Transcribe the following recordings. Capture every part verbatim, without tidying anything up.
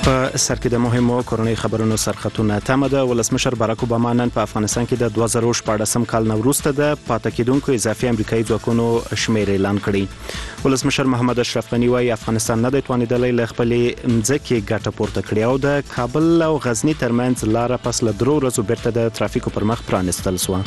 په سر کې د مهمو کورنۍ خبرونو سرخطونه تمه ده. ولسمشر باراک اوباما نن په افغانستان کې د دوه زره شپاړسم کال نه وروسته د پاتې کېدونکو اضافي امریکایي ځواکونو شمېر اعلان کړی. ولسمشر محمد اشرف غني وايي افغانستان نه دی توانیدلی له خپلې مځکې ګټه پورته کړي او د کابل او غزني ترمنځ لاره پس له درو ورځو بیرته د ترافیکو پر مخ پرانستل شوه.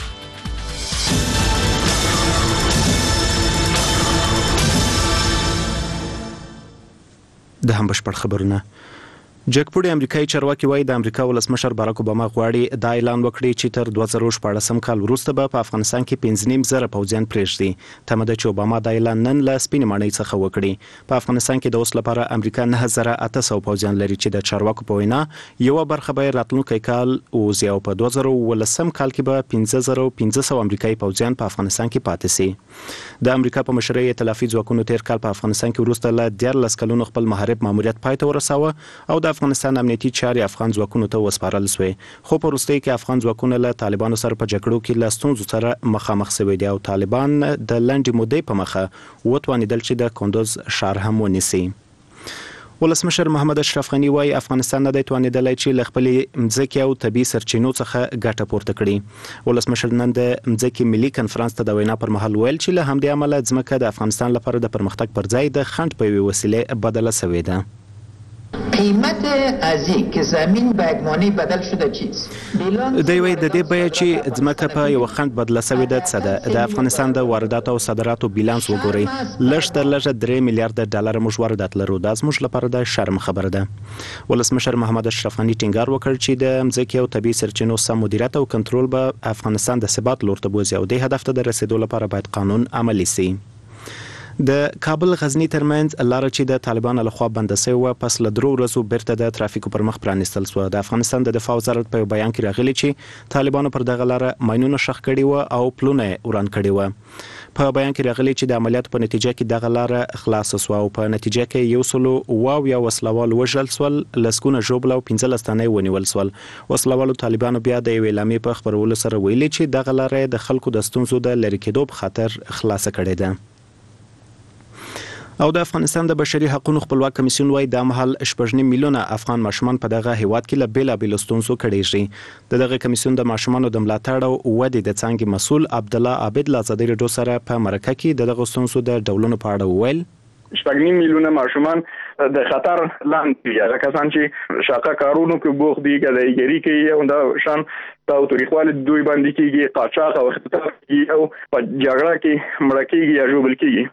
د هم بشپړ خبرونه. جګپوړي امریکایي چارواکي وايي د امریکا ولسمشر باراک اوباما غواړي دا اعلان وکړي چې تر دوه زره شپاړسم کال وروسته به په افغانستان کې پنځه نیم زره پوځیان پرېږدي. تمه ده چې اوباما دا اعلان نن له سپینې ماڼۍ څخه وکړي. په افغانستان کې د اوس لپاره امریکا نه زره اته سوه پوځیان لري چې د چارواکو په وینا یوه برخه به راتلونکی کال ووځي او په دوه زره اوولسم کال کې به پنځه زره پنځه سوه امریکایي پوځیان په افغانستان کې پاتې سي. د امریکا په مشرۍ ائتلافي ځواکونو تیر کال په افغانستان کې وروسته له دیارلس کلونو خپل مهارت ماموریت پای ته ورساوه او د افغانستان امنیتي چارې افغان ځواکونو ته وسپارل شوې. خو په وروستیو کې افغان ځواکونه له طالبانو سره په جګړو کې له ستونزو سره مخامخ شوي دي او طالبان د لنډې مودې په مخه وتوانېدل چې د کندوز شهر هم ونیسي. ولسمشر محمد اشرف غني وايي افغانستان نه دی توانېدلی چې له خپلې مځکې او طبیعي سرچینو څخه ګټه پورته کړي. ولسمشر نن د مځکې ملي کنفرانس ته د وینا پر مهال ویل چې له همدې امله ځمکه د افغانستان لپاره د پرمختګ پر ځای د خنډ په یوې وسیلې بدله شوې ده. قیمت از این که زمین به یک مانع بدل شده چیست؟ دی وی د دې بیه چې ځمکه په یو خنډ بدله شوې ده څه ده؟ د افغانستان د وارداتو او صادراتو بیلانس وګورئ. لږ تر لږه درې میلیارډ ډالر موږ واردات لرو. دا زموږ لپاره د شرم خبره ده. ولسمشر محمد اشرف غني ټینګار وکړ چې د مځکې او طبیعي سرچینو سم مدیریت او کنټرول به افغانستان د ثبات لور ته بوځي او دې هدف ته د رسیدو لپاره باید قانون عملي شي. د کابل غزنی ترمنځ لاره چې د طالبانو لخوا بنده شوې وه پس له درو ورځو بیرته د ترافیکو پر مخ پرانستل شوه. د افغانستان د دفاع وزارت په بیان کې راغلی چې طالبانو پر دغه لاره ماینونه ښخ کړي وه او پلونه وران کړي وه. په بیان کې راغلی چې د عملیاتو په نتیجه کې دغه لاره خلاصه شوه او په نتیجه کې یو سلو اووه اویا وسلوال وژل شول، لسګونه ژوبل او پنځلس تنه ونیول شول. وسلوالو طالبانو بیا د یوې اعلامیې په خپرولو سره ویلي چې دغه لاره د خلکو د ستونزو د لرې کېدو په خاطر خلاصه کړې ده. او د افغانستان د بشري حقوقو خپلواک کمیسیون وايي د مهال شپږ نیم میلیونه افغان ماشومان په دغه هیواد کې له بیلابېلو ستونزو کړيږي. د دغه کمیسیون د ماشومانو د ملاتړ او ودې د څانګې مسؤل عبدالله عابد له ازادي راډیو سره په مرکه کې د دغه ستونزو د ډولونو په اړه وویل. شپږ نیم میلیونه ماشومان د خطر لاندې دي. هغه کسان چې شاقه کارونو کې بوخت دي، ګدایګري کوي او دا شان تاوتریخوالي دوی باندې کېږي، قاچاق او اختطاف کېږي او په جګړه کې مړه کېږي یا ژوبل کېږي.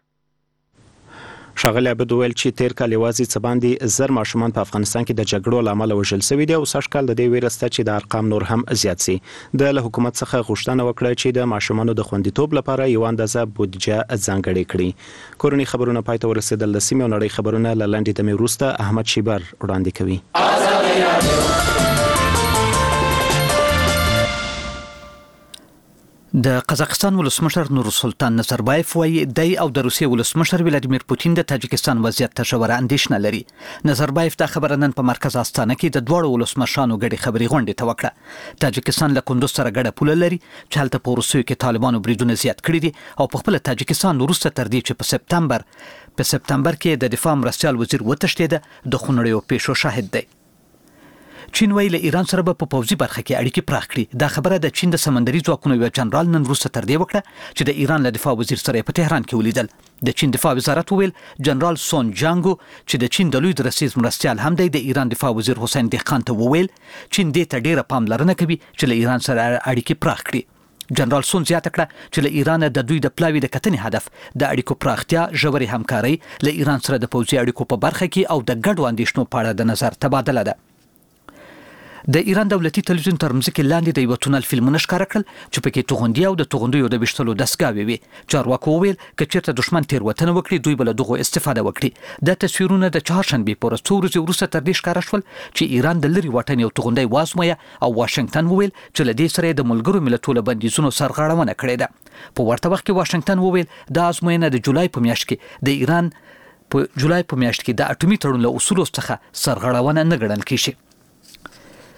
ښاغلی عابد وویل چې تیر کال یوازې څه باندې زر ماشومان په افغانستان کې د جګړو له امله وژل شوي دي او سږ کال د دې ویره شته چې د ارقام نور هم زیات شي. د له حکومت څخه غوښتنه وکړه چې د ماشومانو د خوندیتوب لپاره یو اندازه بودیجه ځانګړې کړي. کورنۍ خبرونه پای ته ورسېدل. د سیمې او نړۍ خبرونه له لنډې دمې وروسته احمد شیبر وړاندې کوي. د قزاقستان ولسمشر نورسلطان نظربایف وايي دی او د روسیې ولسمشر ولادیمیر پوتین د تاجکستان وضعیت ته ژوره اندېښنه لري. نظربایف دا خبره نن په مرکز استانه کې د دواړو ولسمشرانو ګډې خبري غونډې ته وکړه. تاجکستان له کندوز سره ګډه پوله لري چې هلته په روسیې کې طالبانو بریدونه زیات کړي دي او په خپل تاجکستان وروسته تر دې چې په سپتمبر په سپتمبر کې د دفاع مرستیال وزیر وتښتېده د خونړیو پیښو شاهد دی. چین ویل ایران سره په پوځي برخه کې اړیکې پراخ کړي. دا خبره د چین د سمندري ځواکونو یو جنرال نن وروسته تر دې وکړه چې د ایران له دفاع وزیر سره په تهران کې ولیدل. د چین دفاع وزارت ویل جنرال سون جانګو چې د چین د لوی درسیز مرستیال هم دی د ایران دفاع وزیر حسین دهقان ته وویل چین دې ته ډیره پاملرنه کوي چې له ایران سره اړیکې پراخ کړي. جنرال سون زیاته کړه چې له ایران د دوی د پلاوي د کتنې هدف د اړیکو پراختیا، ژورې همکاري، له ایران سره د پوځي اړیکو په برخه کې او د ګډو اندېښنو په اړه د نظر تبادله ده. د ایران دولتي تلویزیون تر مځکې لاندې د یو تونل فلمونه ښکاره کړل چې پکې توغندي او د توغندیو د ویشتلو دستګاوې وي. چارواکو وویل که چېرته دښمن تېروتنه وکړي دوی به له دغو استفاده وکړي. دا تصویرونه د چهارشنبې په ورځ څو ورځې وروسته تر دې ښکاره شول چې ایران د لرې واټن یو توغندی وازمویه او واشنګټن وویل چې له دې سره یې د ملګرو ملتونو بندیزونو سرغړونه کړې ده. په ورته وخت کې واشنګټن وویل دا ازموینه د جولای په میاشت کې د ایران په جولای په میاشت کې د اټومي تړون له اصولو څخه سرغړونه نه ګڼل کېږي.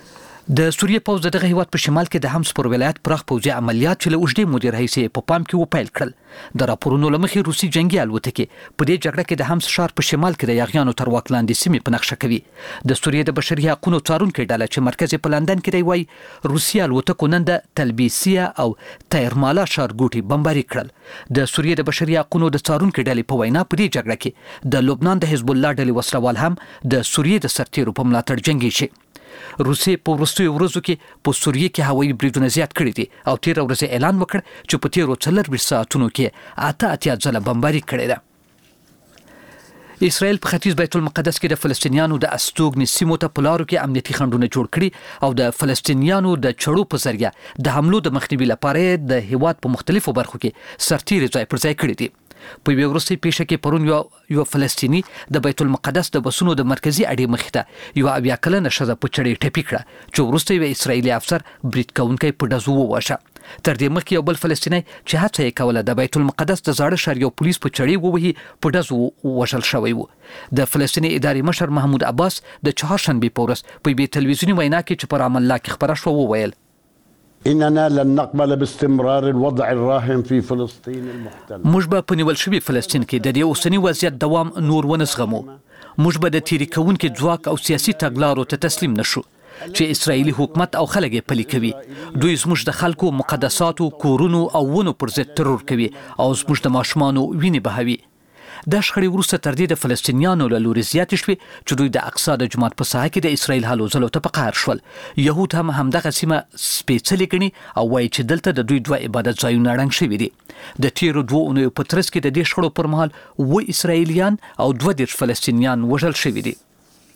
د سوریه پوز دغه هیواد په شمال کې د حمص پر ولایت پراخ پوځي عملیات چې له اوږدې مودې راهیسې په پام کې وپیل کړل. د راپورونو له مخې روسي جنگي الوتکې په دې جګړه کې د حمص ښار په شمال کې د یاغیانو تر واک لاندې سیمې په نقشه کوي. د سوریه د بشري حقوقو څارونکي ډله چې مرکز په لندن کې دی وایي روسي الوتکو نن د تلبیسیه او تایرمالا ښارګوټي بمباري کړل. د سوریه د بشري حقوقو د څارونکي ډلې په وینا په دې جګړه کې د لبنان د حزب الله ډلې وسلوال هم د سوریه د سرتیرو په ملاتړ جنگي شي. روسیې په وروستیو ورځو کې په سوریه کې هوایي بریدونه زیات کړي دي او تیر ورځ اعلان وکړ چې په تیرو څلورویشت ساعتونو کې اته اتیا ځله بمباري کړې ده. اسرائیل په ختیځ بیت المقدس کې د فلسطینیانو د استوګنې سیمو ته په لارو کې امنیتي خنډونه جوړ کړي او د فلسطینیانو د چړو په ذریعه د حملو د مخنیوي لپاره د هیواد په مختلفو برخو کې سرتیري ځای پر ځای کړي دي. په یوه وروستۍ پیښه کې پرون یو یو فلسطینی د بیت المقدس د بسونو د مرکزی اډې مخې ته یو اویا کلنه ښځه په چړې ټپي کړه چې وروسته یو اسرایلي افسر برید کوونکی په ډزو وواژه. تر دې مخکې یو بل فلسطینی چې هڅه یې کوله د بیت المقدس د زاړه ښار یو پولیس په چړې ووهي په ډزو وژل شوی و. د فلسطیني ادارې مشر محمود عباس د چهارشنبې په ورځ په یوې تلویزیوني وینا کې چې په رام الله کې خپره شوه وویل إننا لن نقبل باستمرار الوضع الراهن في فلسطين المحتلة. موږ به په نیول شوي فلسطین کې د دې اوسني وضعیت دوام نور ونه زغمو. موږ به د تیری کوونکي ځواک او سیاسي تګلارو ته تسلیم نشو چې اسرائیلي حکومت او خلک یې پلي کوي. دوی زموږ د خلکو مقدساتو، کورونو او ونو پر ضد ترور کوي او زموږ د ماشومانو وینې بهوي. د شخړې وروسته تر دې د فلسطینیانو له لوري زیاتې شوې چې دوی د اقصی د جومات په ساحه کې د اسرائیل هلو ځلو ته په قهر شول. یهود هم همدغه سیمه سپېڅلې ګڼي او وایي چې دلته د دوی دوه عبادت ځایونه ړنګ شوي دي. د تیرو دوه اونیو په ترڅ کې د دې شخړو پر مهال اووه اسرائیلیان او دوه دېرش فلسطینیان وژل شوي دي.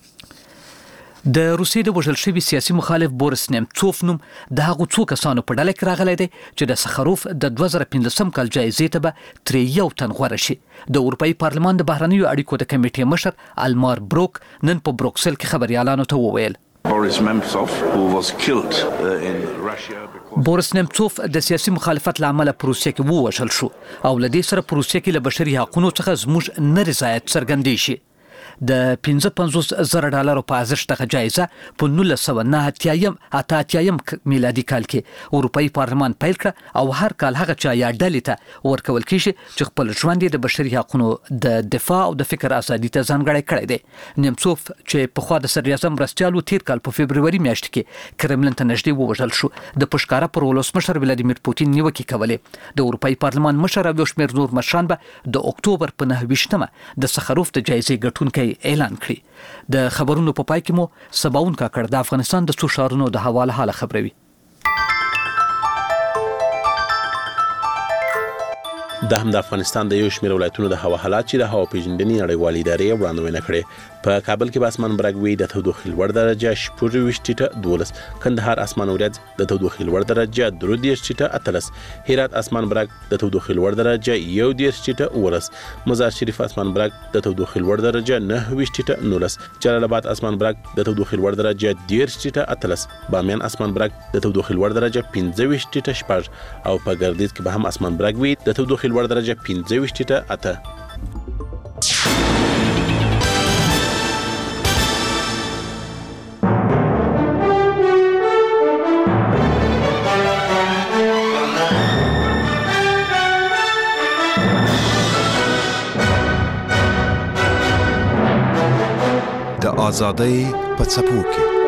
د روسیې د وژل شوي سیاسي مخالف بوریس نیمڅوف نوم د هغو څو کسانو په ډله کې راغلی دی چې د سخروف د دوه زره پنځلسم کال جایزې ته به ترې یو تن غوره شي. د اروپایي پارلمان د بهرنیو اړیکو د کمیټې مشر المار بروک نن په بروکسل کې خبریالانو ته وویل Boris Nemtsov, who was killed uh, in Russia because... بوریس نیمڅوف د سیاسي مخالفت له امله په روسیه کې ووژل شو او له دې سره په روسیه کې له بشري حقوقو څخه زموږ نه رضایت څرګندې شي. د پنځه پنځوس زره ډالرو په ارزښت دغه جایزه په نولس سوه نه اتیایم اته اتیایم میلادي کال کې اروپایي پارلمان پیل کړه او هر کال هغه چا یا ډلې ته ورکول کیږي چې خپل ژوند د بشري حقوقو د دفاع او د فکر ازادي ته ځانګړی کړی دی. نیمڅوف چې پخوا د صدر اعظم مرستیالو تیر کال په فبروري میاشت کې کرملین ته نږدې ووژل شو، د پشکاره پر ولسمشر ولادیمیر پوتین نیوکې کولې. د اروپایي پارلمان مشر او یو شمېر نور مشران به د اکتوبر په نهه ویشتمه د سخروف د جایزې ګټونکي اعلان کړي. د خبرونو په پای کې مو سباون کاکړ د افغانستان د څو ښارونو د حواله حاله خبروي. د هم د افغانستان د یو شمېر ولایتونو د هوا حالات چې د هوا پیژندنې نړیوالې ادارې وړاندوینه کړې. په کابل کې به اسمان برګوي د تودوخې لوړ درجه شپږ ویشت ټیټه دولس، کندهار اسمان ورځ د تودوخې لوړ درجه درې دېرش ټیټه اتلس، هرات اسمان برګ د تودوخې لوړ درجه یو دېرش ټیټه اوولس، مزار شریف اسمان برګ د تودوخې لوړ درجه نهه ویشت ټیټه نولس، جلال آباد اسمان برګ د تودوخې لوړ درجه دېرش ټیټه اتلس، بامیان اسمان برګ د تودوخې لوړ درجه پنځه ویشت ټیټه شپږ او په ګردیز کې به هم اسمان برګ وي د تودوخې لوړ درجه پنځه ویشت ټیټه اته. د آزادۍ په څپو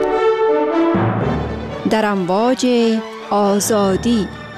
کې در امواج آزادی.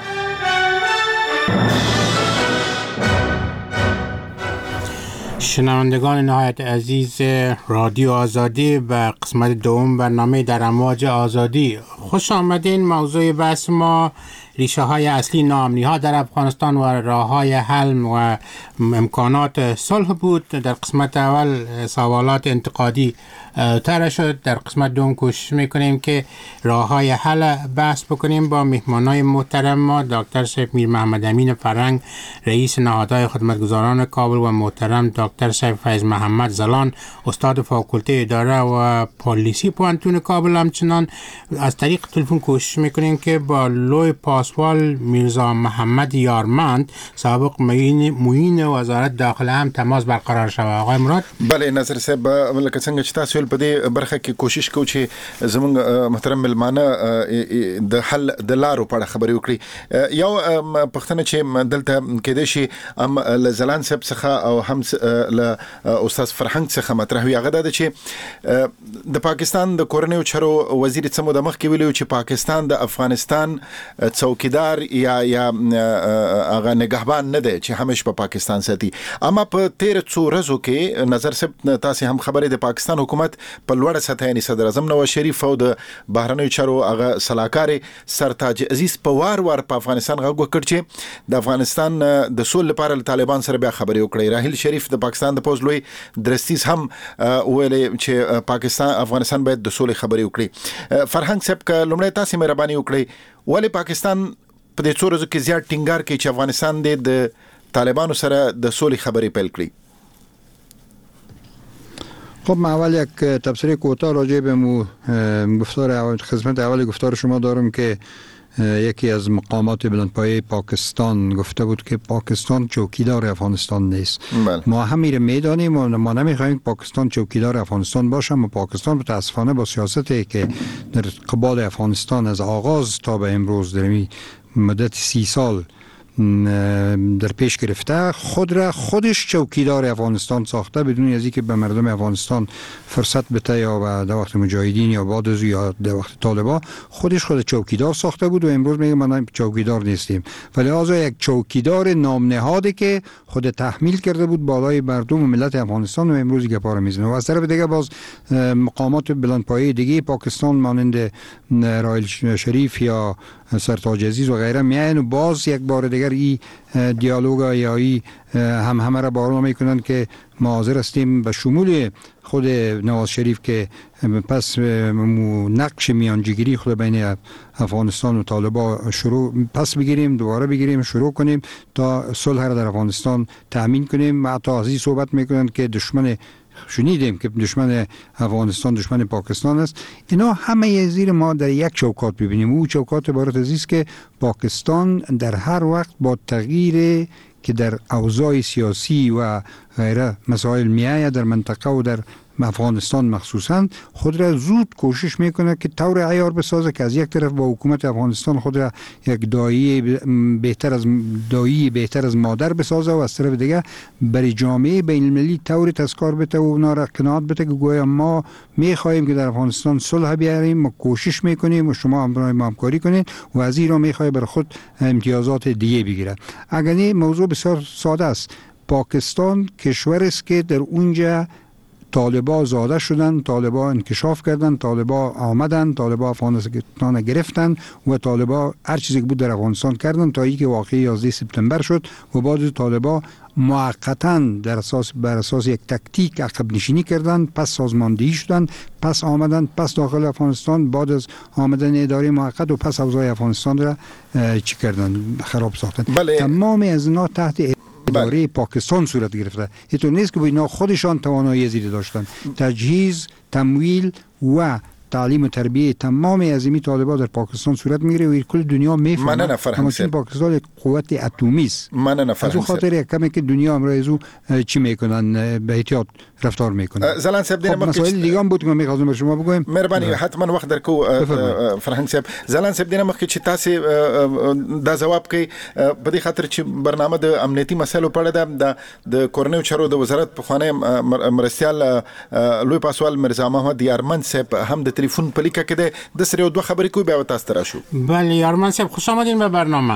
شنوندگان نهایت عزیز رادیو آزادی به قسمت دوم برنامه در امواج آزادی خوش آمدین. موضوع بحث ما ریشه های اصلی ناامنی ها در افغانستان و راه های حل و امکانات صلح بود. در قسمت اول سوالات انتقادی طرح شد، در قسمت دوم کوشش میکنیم که راه های حل بحث بکنیم با مهمانای محترم ما، دکتر سیف میر محمد امین فرنگ رئیس نهادهای خدمتگزاران کابل و محترم دکتر سیف فیض محمد زلان استاد فاکولته اداره و پالیسی پوانتون کابل. همچنان از طریق تلفن کوشش میکنیم که با لوی پاس پاسوال میرزا محمد یارمند سابق معین معین وزارت داخله هم تماس برقرار شوه. آقای مراد. بله نظر صاحب لکه څنګه چې تاسو په دې برخه کې کوشش کوو چې زموږ محترم ملمانه د حل د لارو په اړه خبرې وکړي. یو پښتنه چې دلته کېدای شي ام لزلان صاحب څخه او هم ل استاد فرهنګ څخه مطرح وي، هغه د چې د پاکستان د کورنیو چارو وزیر څمو د مخ کې ویلو چې پاکستان د افغانستان څوکیدار یا یا هغه نگهبان نه دی چې همیش په پاکستان ساتي. اما په تیر څو ورځو کې نظر صاحب تاسو هم خبرې د پاکستان حکومت په لوړه سطح یعنی صدر اعظم نواز شریف او د بهرنیو چارو هغه صلاحکار سرتاج عزیز په وار وار په افغانستان غږ وکړ چې د افغانستان د سول لپاره طالبان سره بیا خبرې وکړي. راهیل شریف د پاکستان د پوز لوی درستیز هم ویل چې پاکستان افغانستان باید د سولې خبرې وکړي. فرهنګ صاحب که لومړی تاسو مهرباني وکړئ ولې پاکستان په دې څو ورځو کې زیات ټینګار کوي چې افغانستان د طالبانو سره د سولې خبرې پیل کړي؟ خب من اول یک تبصره کوتاه راجع به مو گفتار اول خدمت اول گفتار شما دارم که یکی از مقامات بلندپایه پاکستان گفته بود که پاکستان چوکیدار افغانستان نیست. بل. ما هم میره میدانیم و ما نمیخوایم پاکستان چوکیدار افغانستان باشه. و پاکستان متاسفانه با سیاستی که در قبال افغانستان از آغاز تا به امروز در مدت سی سال در پیش گرفته خود را خودش چوکیدار افغانستان ساخته بدون از اینکه به مردم افغانستان فرصت بده یا در وقت مجاهدین یا بعد از یا در وقت طالبان خودش خود چوکیدار ساخته بود و امروز میگه ما چوکیدار نیستیم. ولی لازم یک چوکیدار نام نهاده که خود تحمیل کرده بود بالای مردم و ملت افغانستان و امروز گپا میزنه. و از طرف دیگه باز مقامات بلندپایه دیگه پاکستان مانند راهیل شریف یا سرتاج عزیز و غیره میاین و باز یک بار دیگر این دیالوگ یا این هم همه را بارون میکنن که ما حاضر هستیم به شمول خود نواز شریف که پس نقش میانجیگیری خود بین افغانستان و طالبان شروع پس بگیریم دوباره بگیریم شروع کنیم تا صلح را در افغانستان تأمین کنیم. و حتی از این صحبت میکنن که دشمن شنیدیم که دشمن افغانستان دشمن پاکستان است. اینا همه زیر ما در یک چوکات ببینیم. او چوکات عبارت از است که پاکستان در هر وقت با تغییر که در اوضاع سیاسی و غیره مسائل میآید در منطقه و در افغانستان مخصوصا خود را زود کوشش میکنه که طور عیار بسازه که از یک طرف با حکومت افغانستان خود را یک دایی بهتر از دایی بهتر از مادر بسازه و از طرف دیگه برای جامعه بین المللی طور تذکار بده و اونا را قناعت بده که گویا ما میخواهیم که در افغانستان صلح بیاریم، ما کوشش میکنیم و شما همراه ما همکاری کنید و از این را میخواد بر خود امتیازات دیگه بگیره. اگر نه موضوع بسیار ساده است. پاکستان کشور است که در اونجا طالبا زاده شدن، طالبا انکشاف کردن، طالبا آمدن، طالبا افغانستان گرفتن و طالبا هر چیزی که بود در افغانستان کردن تا اینکه واقعی یازده سپتامبر شد و بعد طالبا موقتا در اساس بر اساس یک تکتیک عقب نشینی کردن، پس سازماندهی شدن، پس آمدن، پس داخل افغانستان بعد از آمدن اداره موقت و پس اوضاع افغانستان را چی کردن؟ خراب ساختن. بله. تمام از اینا تحت اداره پاکستان صورت گرفته. اینطور نیست که اینا خودشان توانایی زیاده داشتن. تجهیز، تمویل و تعلیم و تربیه تمام عظیمی طالبان در پاکستان صورت میگیره و کل دنیا میفهمه. اما چون پاکستان قوت اتمی است. من نفرم. از اون خاطر کمی که دنیا امروز چی میکنن به احتیاط رفتار میکنن. زلان صاحب دینم مسائل دیگه هم بود که میخواستم به شما بگم. مهربانی حتما وقت درکو فرهنگ صاحب. زلان صاحب دینم که چی تاسی دا جواب کی بدی خاطر چی برنامه د امنیتی مسائل په اړه د د کورنیو چارو د وزارت په خانه مرستيال لوی پاسوال مرزا محمد یارمن صاحب هم د تلیفون په لیکه کې د سره دوه خبرې کوي بیا تاسو ته راشو. بله یارمن صاحب خوش آمدین به برنامه.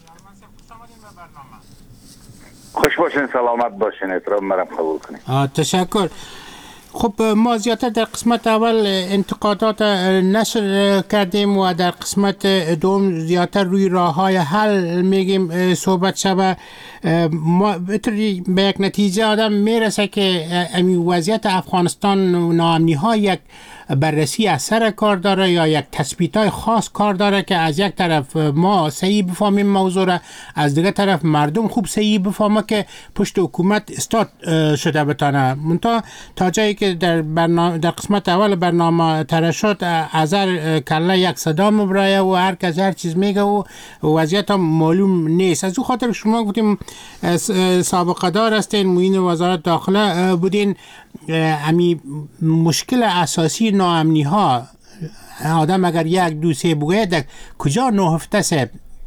خوش باشین، سلامت باشین، احترام مرم قبول کنید. تشکر. خب ما زیادتر در قسمت اول انتقادات نشر کردیم و در قسمت دوم زیادتر روی راه‌های حل میگیم صحبت شود. ما به یک نتیجه آدم میرسه که امی وضعیت افغانستان و ناامنی‌ها یک بررسی از سر کار داره یا یک تثبیت‌های خاص کار داره که از یک طرف ما صحیح بفهمیم موضوع را، از دیگه طرف مردم خوب صحیح بفهمه که پشت حکومت استاد شده بتانه. منتها تا جایی که در برنامه در قسمت اول برنامه طرح شد، از هر کله یک صدا مبرایه و هر کس هر چیز میگه و وضعیت هم معلوم نیست. از او خاطر شما گفتیم سابقه دار هستین، معین وزارت داخله بودین. امی مشکل اساسی ناامنی ها آدم اگر یک دو سه بگوید کجا نهفته صاحب؟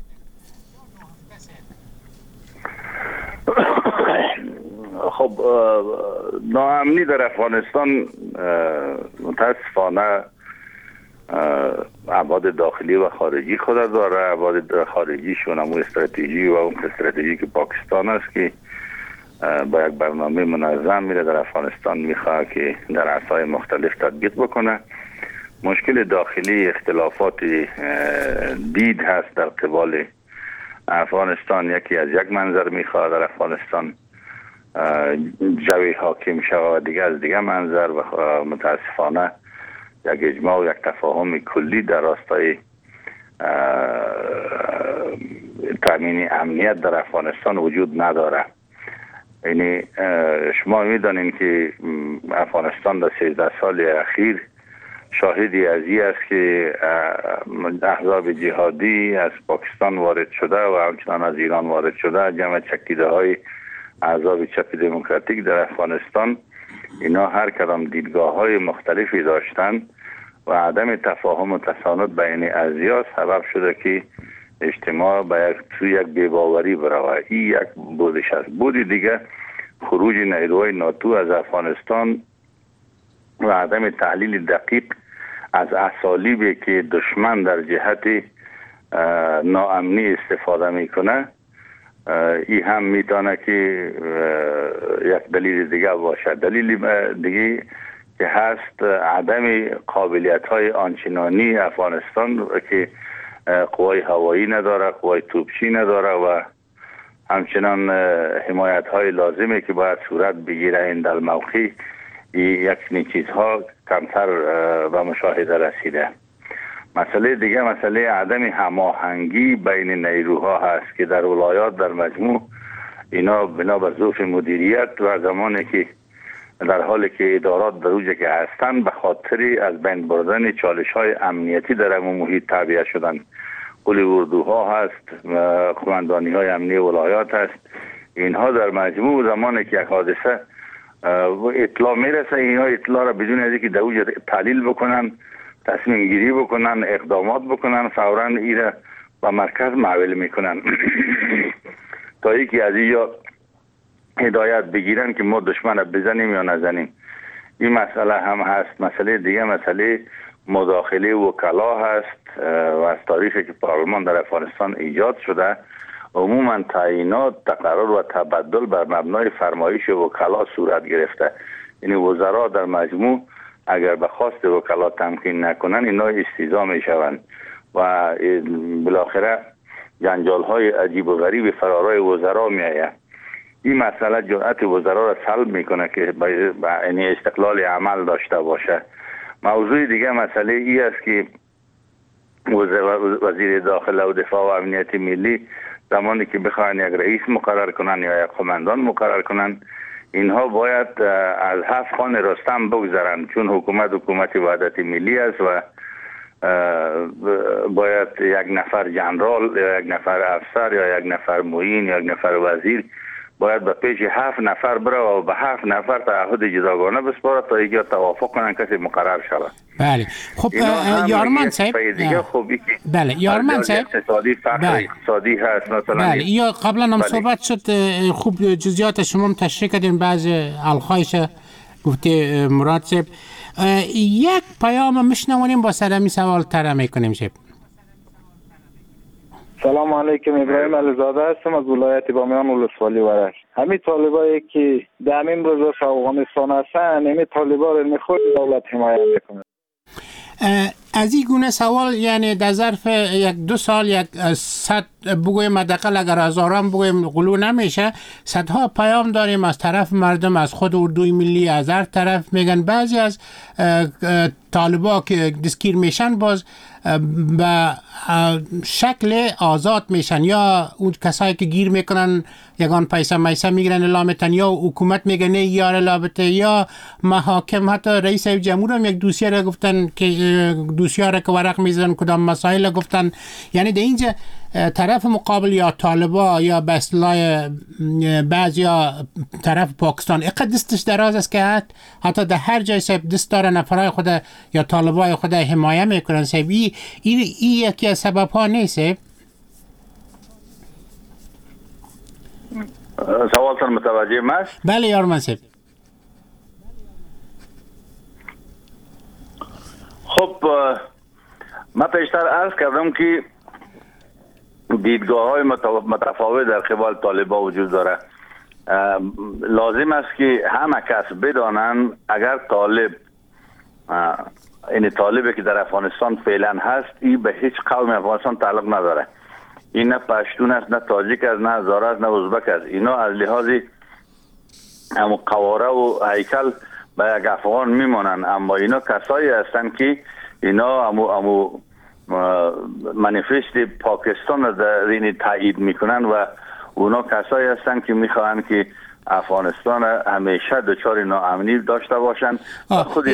خب ناامنی در افغانستان متاسفانه ابعاد داخلی و خارجی خود داره. ابعاد خارجیشون هم استراتژی و اون استراتژی که پاکستان است که با یک برنامه منظم میره در افغانستان میخواد که در عرصه‌های مختلف تطبیق بکنه. مشکل داخلی اختلافات دید هست در قبال افغانستان. یکی از یک منظر میخواد در افغانستان جوی حاکم شود و دیگه از دیگه منظر، و متاسفانه یک اجماع و یک تفاهم کلی در راستای تامین امنیت در افغانستان وجود نداره. یعنی شما میدانین که افغانستان در سیزده سال اخیر شاهدی از این است که احزاب جهادی از پاکستان وارد شده و همچنان از ایران وارد شده. جمع چکیده های احزاب چپ دموکراتیک در افغانستان، اینا هر کدام دیدگاه های مختلفی داشتن و عدم تفاهم و تساند بین ازیا سبب شده که اجتماع به یک توی یک بی‌باوری بروه. این یک بودش است. بودی دیگه خروج نیروهای ناتو از افغانستان و عدم تحلیل دقیق از اسالیبی که دشمن در جهت ناامنی استفاده میکنه، این هم میتونه که یک دلیل دیگه باشه. دلیل دیگه که هست عدم قابلیت های آنچنانی افغانستان که قوای هوایی نداره، قوای توپچی نداره و همچنان حمایت های لازمه که باید صورت بگیره این در موقع یک چنین چیزها کمتر به مشاهده رسیده. مسئله دیگه مسئله عدم هماهنگی بین نیروها هست که در ولایات در مجموع اینا بنا بر ضعف مدیریت و زمانی که در حالی که ادارات در اوج که هستن به خاطر از بین بردن چالش های امنیتی در همون محیط تعبیه شدن. قلی اردوها هست، قماندانی های امنی ولایات هست. اینها در مجموع زمانی که یک حادثه اطلاع میرسه، اینها اطلاع را بدون از اینکه در اوج تحلیل بکنن، تصمیم گیری بکنن، اقدامات بکنن، فوراً ایره به مرکز محول میکنن تا اینکه از اینجا هدایت بگیرن که ما دشمن را بزنیم یا نزنیم. این مسئله هم هست. مسئله دیگه مسئله مداخله وکلا هست و از تاریخی که پارلمان در افغانستان ایجاد شده عموما تعیینات، تقرر و تبدل بر مبنای فرمایش وکلا صورت گرفته. یعنی وزرا در مجموع اگر به خواست وکلا تمکین نکنن اینا استیضاح میشوند و بالاخره جنجال های عجیب و غریب فرارای وزرا میآید. این مسئله جرأت وزرا را سلب میکنه که یعنی استقلال عمل داشته باشه. موضوع دیگه مسئله ای است که وزیر داخله و دفاع و امنیت ملی زمانی که بخواهند یک رئیس مقرر کنن یا یک قماندان مقرر کنن، اینها باید از هفت خان رستم بگذرن، چون حکومت حکومت وحدت ملی است و باید یک نفر جنرال یا یک نفر افسر یا یک نفر معین یا یک نفر وزیر باید به پیش هفت نفر بره و به هفت نفر تعهد جداگانه بسپاره تا اینکه توافق کنن کسی مقرر شود. بله. خب یارمان صاحب، بله یارمان صاحب، اقتصادی فقر اقتصادی هست مثلا. بله یا قبلا هم صحبت شد، خوب جزئیات شما هم تشریح کردین، بعض الخایش گفته مراد صاحب. یک پیام میشنویم با سر سوال طرح میکنیم شب. سلام علیکم، ابراهیم علیزاده هستم از ولایت بامیان ولسوالی ورش. همین طالبایی که در این روز افغانستان هستن، همین طالبا رو میخواد دولت حمایت میکنه. از این گونه سوال یعنی در ظرف یک دو سال یک صد بگویم حداقل اگر هزاران بگویم غلو نمیشه، صدها پیام داریم از طرف مردم، از خود اردوی ملی، از هر طرف میگن بعضی از طالبا که دستگیر میشن باز به شکل آزاد میشن، یا اون کسایی که گیر میکنن یگان پیسه میسه میگیرن اعلام میتن، یا حکومت میگه نه یار لابطه، یا محاکم. حتی رئیس جمهور هم یک دوسیه را گفتن که دوسیه را که ورق میزدن کدام مسائل گفتن. یعنی در اینجا طرف مقابل یا طالبا یا به اصطلاح بعضی یا طرف پاکستان اقدر دستش دراز است که حتی در هر جای سب دست داره نفرای خود یا طالبای خود حمایه میکنن. سب این ای, ای یکی از سبب ها نیست. سوالتان متوجه است؟ بله یارمن سب. خب من پیشتر عرض کردم که دیدگاه های متفاوت در قبال طالبا وجود داره. لازم است که همه کس بدانند اگر طالب این طالبی که در افغانستان فعلا هست، این به هیچ قوم افغانستان تعلق نداره. این نه پشتون است، نه تاجیک است، نه هزاره است، نه ازبک است. اینا از لحاظ همون قواره و هیکل به یک افغان میمانند، اما اینا کسایی هستند که اینا همو همو منیفست پاکستان را در این تایید میکنن و اونا کسایی هستند که میخواهند که افغانستان همیشه دچار ناامنی داشته باشند. خود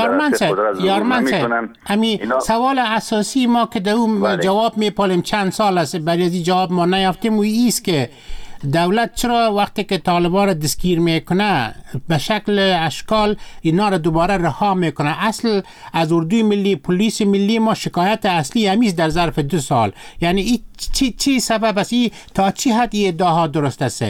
یارمن همین سوال اساسی ما که در اون جواب میپالیم چند سال است برای از جواب ما نیافتیم و ایست که دولت چرا وقتی که طالبان را دستگیر میکنه به شکل اشکال اینا را دوباره رها میکنه. اصل از اردوی ملی، پلیس ملی ما شکایت اصلی همیست در ظرف دو سال. یعنی ای چی چی سبب است؟ ای تا چی حد این ادعاها درست است؟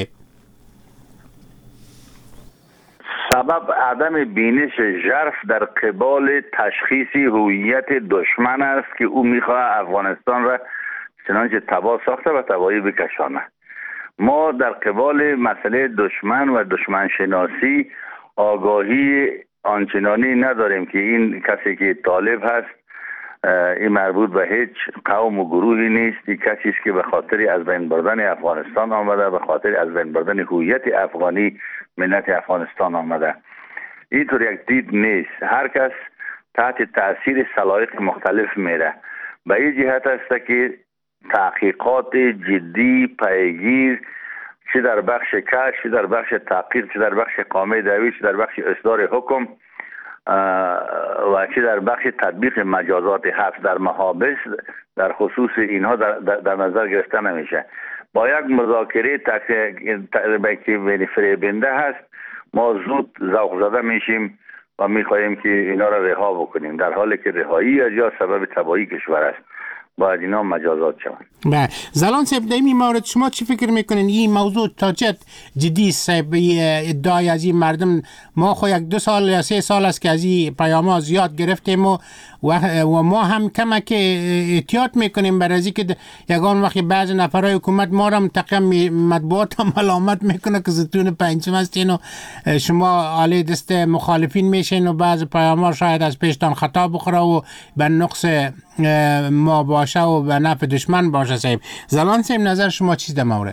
سبب عدم بینش ژرف در قبال تشخیص هویت دشمن است که او میخواه افغانستان را چنانچه تباه ساخته و تباهی بکشانه. ما در قبال مسئله دشمن و دشمن شناسی آگاهی آنچنانی نداریم که این کسی که طالب هست این مربوط به هیچ قوم و گروهی نیست. این کسی است که به خاطر از بین بردن افغانستان آمده، به خاطر از بین بردن هویت افغانی ملت افغانستان آمده. اینطور یک دید نیست. هر کس تحت تاثیر سلایق مختلف میره. به این جهت است که تحقیقات جدی پیگیر چه در بخش کشف، چه در بخش تحقیق، چه در بخش اقامه دعوی، چه در بخش اصدار حکم و چه در بخش تطبیق مجازات حبس در محابس در خصوص اینها در, در, در نظر گرفته نمیشه. با یک مذاکره تقریبا که فریبنده هست ما زود ذوق زده میشیم و میخواهیم که اینا را رها بکنیم، در حالی که رهایی از یا سبب تباهی کشور است. باید اینا مجازات شوند. بله. زلان صاحب در این مورد شما چی فکر میکنین؟ این موضوع تا چه جدی صاحب ادعای از این مردم؟ ما خو یک دو سال یا سه سال است که از این پیاما زیاد گرفتیم و و ما هم کمک احتیاط میکنیم برای از اینکه یگان وقتی بعضی نفرای حکومت ما را متقیم مطبوعات هم ملامت میکنه که زتون پنجم هستین و شما علی دست مخالفین میشین و بعضی پیاما شاید از پیشتان خطا بخوره و به نقص ما باشه و به نفع دشمن باشه. صاحب زلان صاحب نظر شما چیز در مورد؟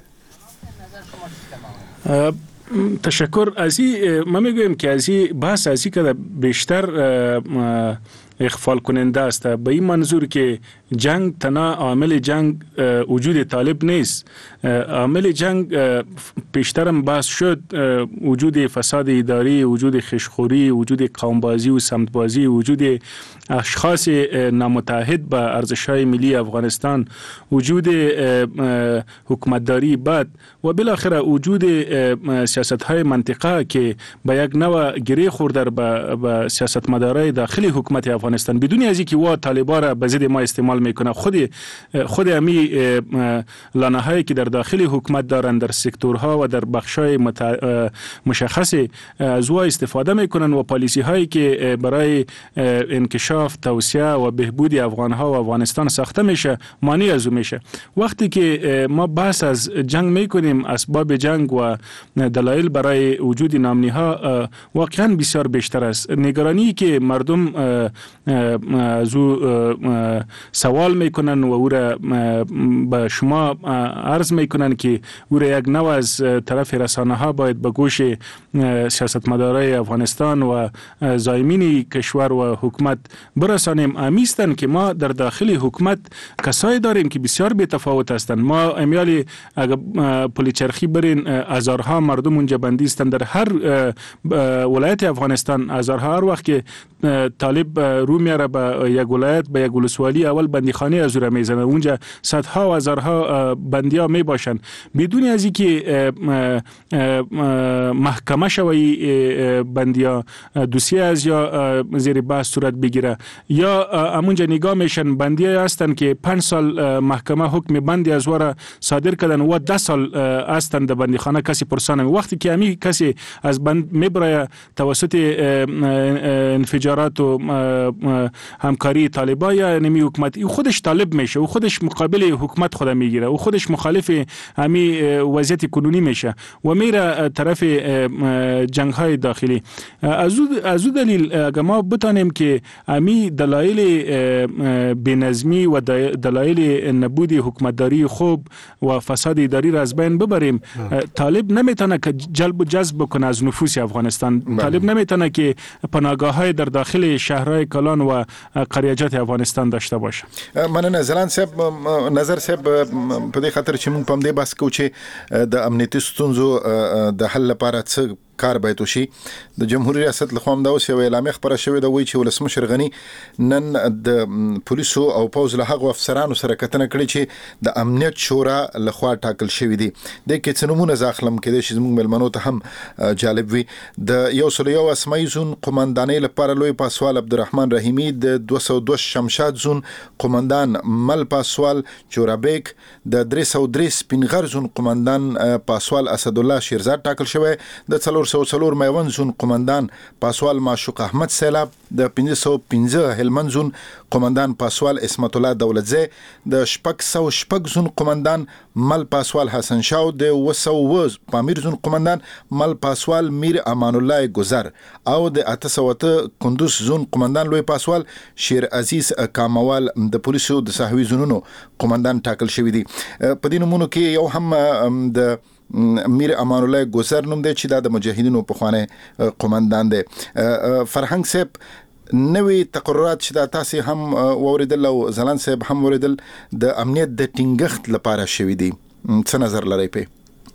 تشکر. از این ما میگویم که از این بحث از این که بیشتر اغفال کننده است، به این منظور که جنگ تنها عامل جنگ وجود طالب نیست. عامل جنگ پیشترم بحث شد، وجود فساد اداری، وجود خشخوری، وجود قومبازی و سمتبازی، وجود اشخاص نامتعهد به ارزش‌های ملی افغانستان، وجود حکومتداری بد و بالاخره وجود سیاست‌های منطقه که به یک نوع گره خورده به سیاستمدارای داخلی حکومت افغانستان بدون از اینکه وا طالبان را به ضد ما استعمال میکنه. خود خود امی لانه‌هایی که در داخل حکومت دارند در سکتورها و در بخش‌های مشخص از وا استفاده میکنن و پالیسی هایی که برای انکشاف، توسعه و بهبود افغان‌ها و افغانستان ساخته میشه مانع از میشه. وقتی که ما بحث از جنگ میکنیم، اسباب جنگ و دلایل برای وجود نامنی‌ها واقعا بسیار بیشتر است. نگرانی که مردم از او سوال میکنن و او را به شما عرض میکنن که او را یک نوع از طرف رسانه ها باید به گوش سیاستمدارای افغانستان و زایمین کشور و حکومت برسانیم. امیستن که ما در داخل حکومت کسایی داریم که بسیار بی تفاوت هستند. ما امیالی اگر پلیچرخی برین هزارها مردم اونجا بندیستند در هر ولایت افغانستان. هزارها هر وقت که طالب رو میاره به یک ولایت به یک ولسوالی اول بندیخانه از او را میزنه، اونجا صدها و هزارها بندیا می باشند بدون از اینکه محکمه شوی بندیا دوسیه از یا زیر بحث صورت بگیره یا همونجا نگاه میشن بندیا هستند که پنج سال محکمه حکم بندی از وره صادر کردن و ده سال هستند در بندیخانه کسی پرسانه. وقتی که همی کسی از بند میبره توسط انفجارات و همکاری طالبا یا نمی حکومت، او خودش طالب میشه، او خودش مقابل حکومت خود میگیره، او خودش مخالف همی وضعیت کنونی میشه و میره طرف جنگ های داخلی. از او دلیل اگر ما بتانیم که همی دلایل بینظمی و دلایل نبود حکومتداری خوب و فساد اداری را از بین ببریم، طالب نمیتونه که جلب و جذب بکنه از نفوس افغانستان. بله. طالب نمیتونه که پناهگاه‌های در داخل شهرهای کلان و قریجات افغانستان داشته باشه. مننه زلان صاحب. نظر صاحب په دې خاطر چې موږ په دې بحث کوو چې د امنیتي ستونزو د حل لپاره څه کار باید وشي. د جمهوریت ریاست له خوا هم دا اوس یو اعلامیه خبره شوې ده، وایي چې ولسمشر غني نن د پولیسو او پوز له هغو افسرانو سره کتنه کړې چې د امنیت شورا له خوا ټاکل شوي دي. د کې څه نومونه زه اخلم، کېدای شي زموږ مېلمنو ته هم جالب وي. د یو سل یو اسماعي زون قومندانۍ لپاره لوی پاسوال عبدالرحمن رحیمي، د دوه سوه دوه شمشاد زون قومندان مل پاسوال جورابیک، د درې سوه درې سپینغر زون قومندان پاسوال اسدالله شیرزاد ټاکل شوی، د څلور سوه څلور میوند زون قومندان پاسوال معشوق احمد سیلاب، د پنځه سوه پنځه هلمند زون قومندان پاسوال اسمت الله دولتزی، د شپږ سوه شپږ زون قومندان مل پاسوال حسن شاو، د اوه سوه پامیر زون قومندان مل پاسوال میر امان الله گذر او د اته سوه اته کندوز زون قومندان لوی پاسوال شیر عزیز کاموال د پولیسو د ساحوي زونونو قومندان ټاکل شوی دي. په دې نومونو کې یو هم د میر امان الله گذر نوم دی چې دا د مجاهدینو پخوانی قومندان دی. فرهنګ صاحب، نوې تقررات چې دا تاسو هم اوریدل او زلان صاحب هم اوریدل د امنیت د ټینګښت لپاره شوی دی، څه نظر لرئ په؟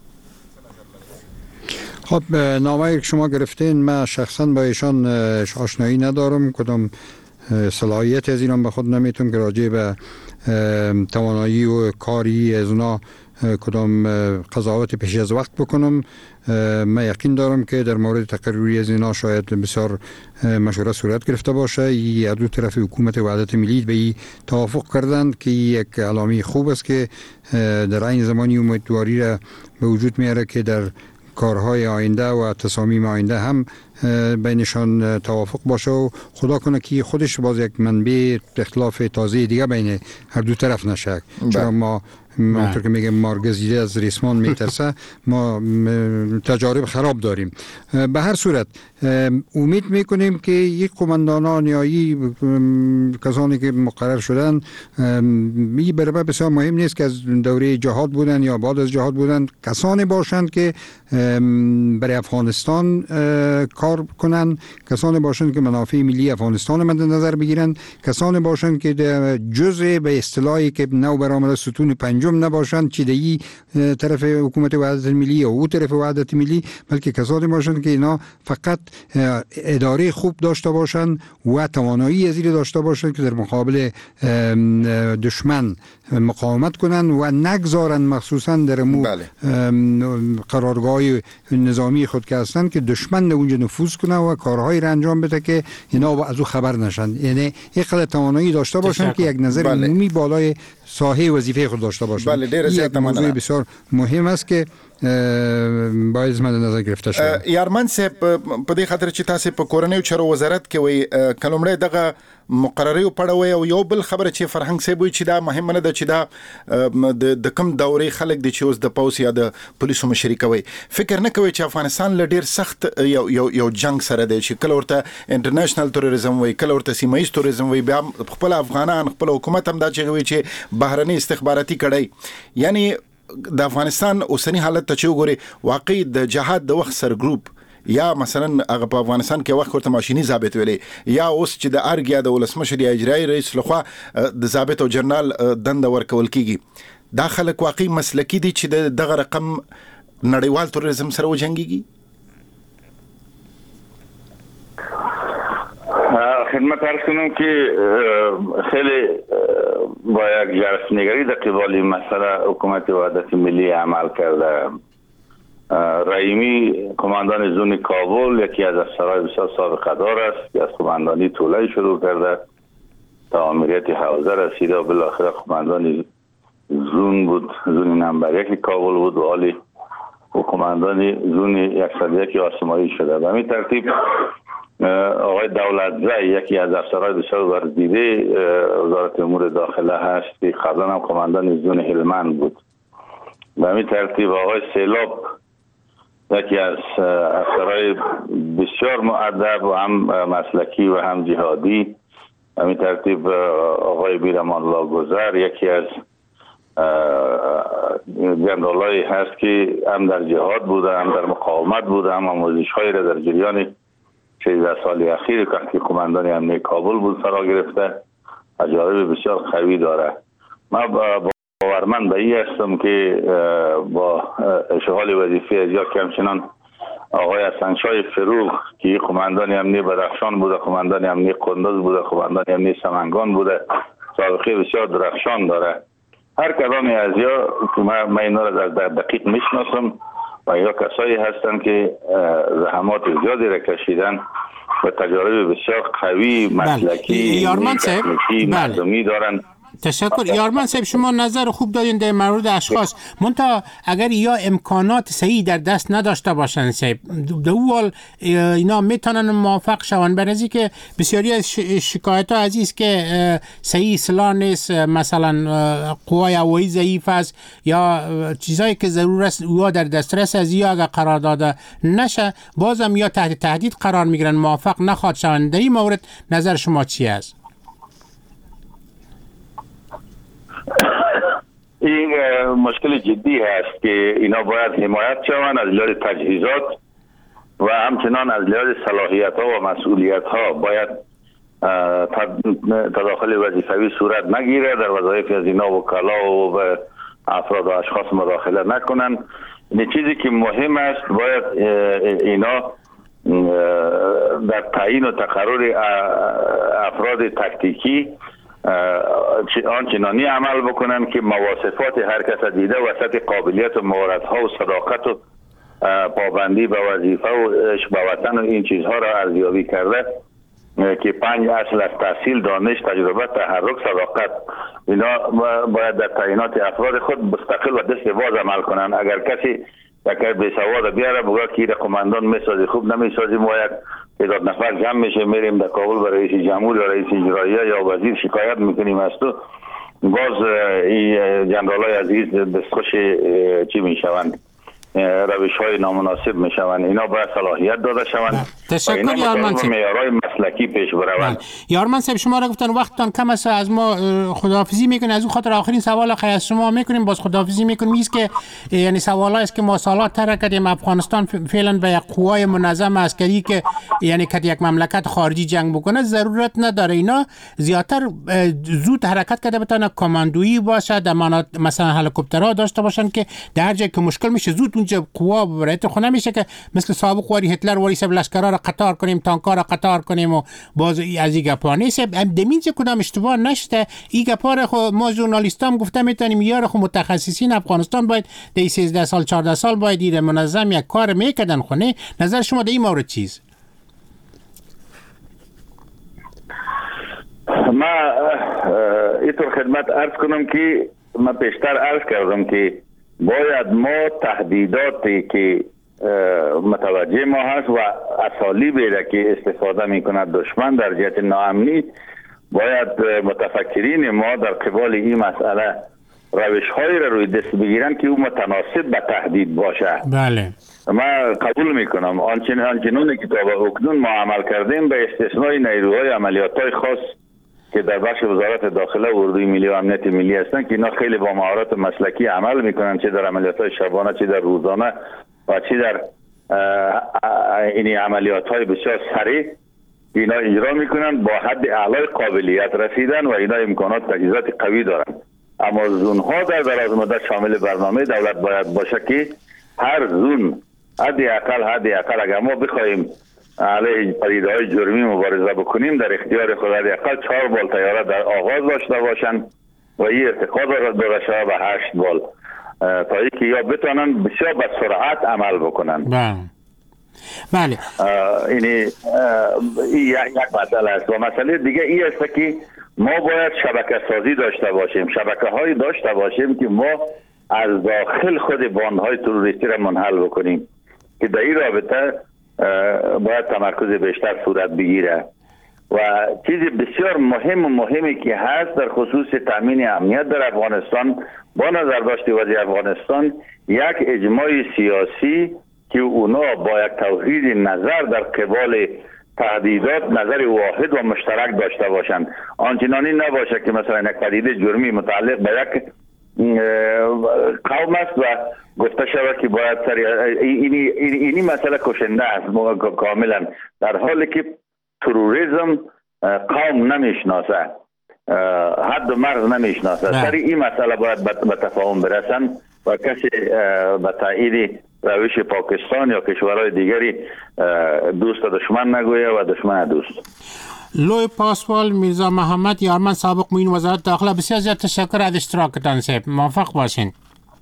خب نامه‌ای که شما گرفتین من شخصا با ایشان آشنایی ندارم، کدام صلاحیت از اینا به خود نمیتونم که راجع به توانایی و کاری از اونا کدام قضاوت پیش از وقت بکنم. من یقین دارم که در مورد تقرری از اینا شاید بسیار مشورت صورت گرفته باشه. یا دو طرف حکومت وحدت ملی به این توافق کردند که یک علامه خوب است که در این زمانی امیدواری را به وجود میاره که در کارهای آینده و تصامیم آینده هم بینشان توافق باشه و خدا کنه که خودش باز یک منبع اختلاف تازه دیگه بین هر دو طرف نشه. چرا ما همونطور که میگه مارگزیده از ریسمان میترسه، ما تجارب خراب داریم. به هر صورت امید میکنیم که یک قومندانان یا کسانی که مقرر شدن می برای بسیار مهم نیست که از دوره جهاد بودن یا بعد از جهاد بودن، کسانی باشند که برای افغانستان کار کنن، کسانی باشند که منافع ملی افغانستان مد نظر بگیرن، کسانی باشند که جزء به اصطلاحی که نو برآمده ستون پنجم نباشند چه دی طرف حکومت وحدت ملی یا او طرف وحدت ملی، بلکه کسانی باشند که اینا فقط اداره خوب داشته باشند و توانایی از این داشته باشند که در مقابل دشمن مقاومت کنند و نگذارند مخصوصا در مو بله. قرارگاه نظامی خود که هستند که دشمن اونجا نفوذ کنه و کارهایی را انجام بده که اینا از او خبر نشن. یعنی یک قدر توانایی داشته باشند که یک نظر عمومی بله. بالای ساحه وظیفه خود داشته باشند. بله، یک موضوع بسیار مهم است که باید زما نظر گرفته شوه. یارمن صاحب په دې خاطر چې تاسو په کورنیو چارو وزارت کې وي کلمړې دغه مقرري پړوي او یو بل خبره چې فرهنګ صاحب وي چې دا مهمه نه ده چې دا د کم دورې خلک دي چې اوس د پولیس یا د پولیسو مشري کوي. فکر نه کوي چې افغانستان له ډیر سخت یو یو یو جنگ سره دی چې کله ورته انټرنیشنل تروریزم وي کله ورته سیمایي تروریزم وي بیا خپل افغانان خپل حکومت هم دا چې وي چې بهرني استخباراتي کړي. یعنی د افغانستان اوسنی حالت ته چې وګوري واقعي د جهاد د وخت سر ګروپ یا مثلا هغه په افغانستان کې وخت ورته ماشيني ضابط ویلې یا اوس چې د ارګیا د ولسمشر یا اجرایي رئیس لخوا د ضابط او جنرال دند ورکول کیږي. دا خلک واقعي مسلکی دي چې دغه رقم نړیوال تروریزم سره وجنګيږي. خدمت عرض کنم که خیلی با یک جرسنگری در قبال این مسئله حکومت وحدت ملی عمل کرده. رحیمی کماندان زون کابل یکی از افسرهای بسیار سابقه دار است که از کماندانی طولایی شروع کرده تا آمریت حوزه رسیده و بالاخره کماندان زون بود، زون نمبر یکی کابل بود و حالی و کماندانی زون یکصد یک آسمایی شده. به همین ترتیب آقای دولتزای یکی از افسرهای بسیار ورزیده وزارت امور داخله هست که قبلا هم کماندان زون هلمند بود. به همین ترتیب آقای سیلاب یکی از افسرهای بسیار مؤدب و هم مسلکی و هم جهادی. به همین ترتیب آقای بیرمان الله گذر یکی از جنرالایی هست که هم در جهاد بوده هم در مقاومت بوده هم آموزش‌هایی را در جریان سیزده سال اخیر که کماندان امنیه کابل بود فرا گرفته. تجارب بسیار قوی داره. من باورمند به این هستم که با اشغال وظیفه از یا کمچنان آقای حسنشاه فروغ که کماندان امنیه بدخشان بوده، کماندان امنیه قندوز بوده، کماندان امنیه سمنگان بوده، سابقه بسیار درخشان داره. هر کدامی از یا من اینا را در دقیق میشناسم و یا کسایی هستند که زحمات زیادی را کشیدن و تجارب بسیار قوی مسلکی تکنیکی مردمی دارن. تشکر. یارمن صاحب شما نظر خوب دارین در مورد اشخاص، منتها اگر یا امکانات صحیح در دست نداشته باشن صاحب دوال اینا میتونن موافق شون. برای که بسیاری از شکایت ها عزیز که صحیح اصلاح نیست، مثلا قوای هوایی ضعیف است یا چیزایی که ضرور است یا در دسترس از یا اگر قرار داده نشه بازم یا تحت تهدید قرار میگیرن، موافق نخواد شون. در این مورد نظر شما چی است؟ این مشکل جدی هست که اینا باید حمایت شوند از لحاظ تجهیزات و همچنان از لحاظ صلاحیت ها و مسئولیت ها باید تداخل وظیفوی صورت نگیره. در وظایف از اینا وکلا و افراد و اشخاص مداخله نکنن. این چیزی که مهم است باید اینا در تعیین و تقرر افراد تکتیکی آنچنانی عمل بکنن که مواصفات هر کس دیده وسط قابلیت و مهارت‌ها و صداقت و پابندی به وظیفه و عشق به وطن و این چیزها را ارزیابی کرده که پنج اصل از تحصیل، دانش، تجربه، تحرک، صداقت اینا باید در تعیینات افراد خود مستقل و دست باز عمل کنن. اگر کسی اگر به سواد بیاره بگه که این قماندان میسازی خوب نمیسازیم و یک تعداد نفر جمع میشه میریم در کابل برای رئیس جمهور یا رئیس اجراییه یا وزیر شکایت میکنیم از تو باز این جنرالای عزیز دستخوش چی میشوند روش های نامناسب میشوند. اینا باید صلاحیت داده شوند. تشکر یارمن صاحب. معیارهای مسلکی پیش بروند. یارمن صاحب شما را گفتن وقتتان کم است، از ما خداحافظی میکنیم. از اون خاطر آخرین سوال خیلی از شما میکنیم باز خداحافظی میکنیم. است که یعنی سوالی است که ما سالات تر کردیم افغانستان فعلا به یک قوای منظم عسکری که یعنی که یک مملکت خارجی جنگ بکنه ضرورت نداره. اینا زیاتر زود حرکت کرده بتونه کماندویی باشه، دمانات مثلا هلیکوپترها داشته باشن که در جایی که مشکل میشه زود اونجا قوا برایت خو نمیشه که مثل سابق واری هتلر واری سب لشکرها را قطار کنیم، تانک‌ها را قطار کنیم و باز از این گپا نیست. دمینج کدام اشتباه نشته. این گپا را خو ما ژورنالیست‌ها هم گفته میتونیم یار خو متخصصین افغانستان باید در سیزده سال چهارده سال باید دیر منظم یک کار میکردن خونه. نظر شما در این مورد چیز؟ ما اینطور خدمت عرض کنم که ما پیشتر عرض کردم که باید ما تهدیداتی که متوجه ما هست و اسالیبی را که استفاده می کند دشمن در جهت ناامنی، باید متفکرین ما در قبال این مسئله روش هایی را روی دست بگیرن که او متناسب به تهدید باشه. بله. ما قبول میکنم آنچنانی که تا به اکنون ما عمل کردیم به استثنای نیروهای عملیات های خاص که در بخش وزارت داخله و اردوی ملی و امنیت ملی هستند که اینا خیلی با مهارت مسلکی عمل میکنن، چه در عملیات های شبانه، چه در روزانه و چه در این عملیات های بسیار سریع اینا اجرا میکنن، با حد اعلای قابلیت رسیدن و اینا امکانات تجهیزات قوی دارن. اما زونها در دراز مدت شامل برنامه دولت باید باشه که هر زون حدی اقل حدی اقل اگر ما بخوایم علیه پدیده‌های جرمی مبارزه بکنیم در اختیار خود حدی اقل چهار بال طیاره در آغاز داشته باشن و این ارتقا داده شده به هشت بال تا اینکه یا بتونن بسیار به سرعت عمل بکنن. بله. بله. این یک مسئله است و مسئله دیگه این است که ما باید شبکه سازی داشته باشیم، شبکه هایی داشته باشیم که ما از داخل خود باندهای تروریستی را منحل بکنیم که در این رابطه باید تمرکز بیشتر صورت بگیره. و چیز بسیار مهم و مهمی که هست در خصوص تامین امنیت در افغانستان با نظر داشت وضع افغانستان یک اجماع سیاسی که اونا با یک توحید نظر در قبال تهدیدات نظر واحد و مشترک داشته باشند. آنچنانی نباشه که مثلا یک پدیده جرمی متعلق به یک قوم است و گفته شود که باید اینی اینی مسئله کشنده است کاملا، در حالی که تروریسم قوم نمیشناسه، حد و مرز نمیشناسه. سر این مسئله باید به تفاهم برسن و کسی به تایید روش پاکستان یا کشورهای دیگری دوست دشمن نگویه و دشمن دوست. لوی پاسوال میرزا محمد یارمن سابق معین وزارت داخله، بسیار زیاد تشکر از اشتراکتان صاحب. موفق باشین.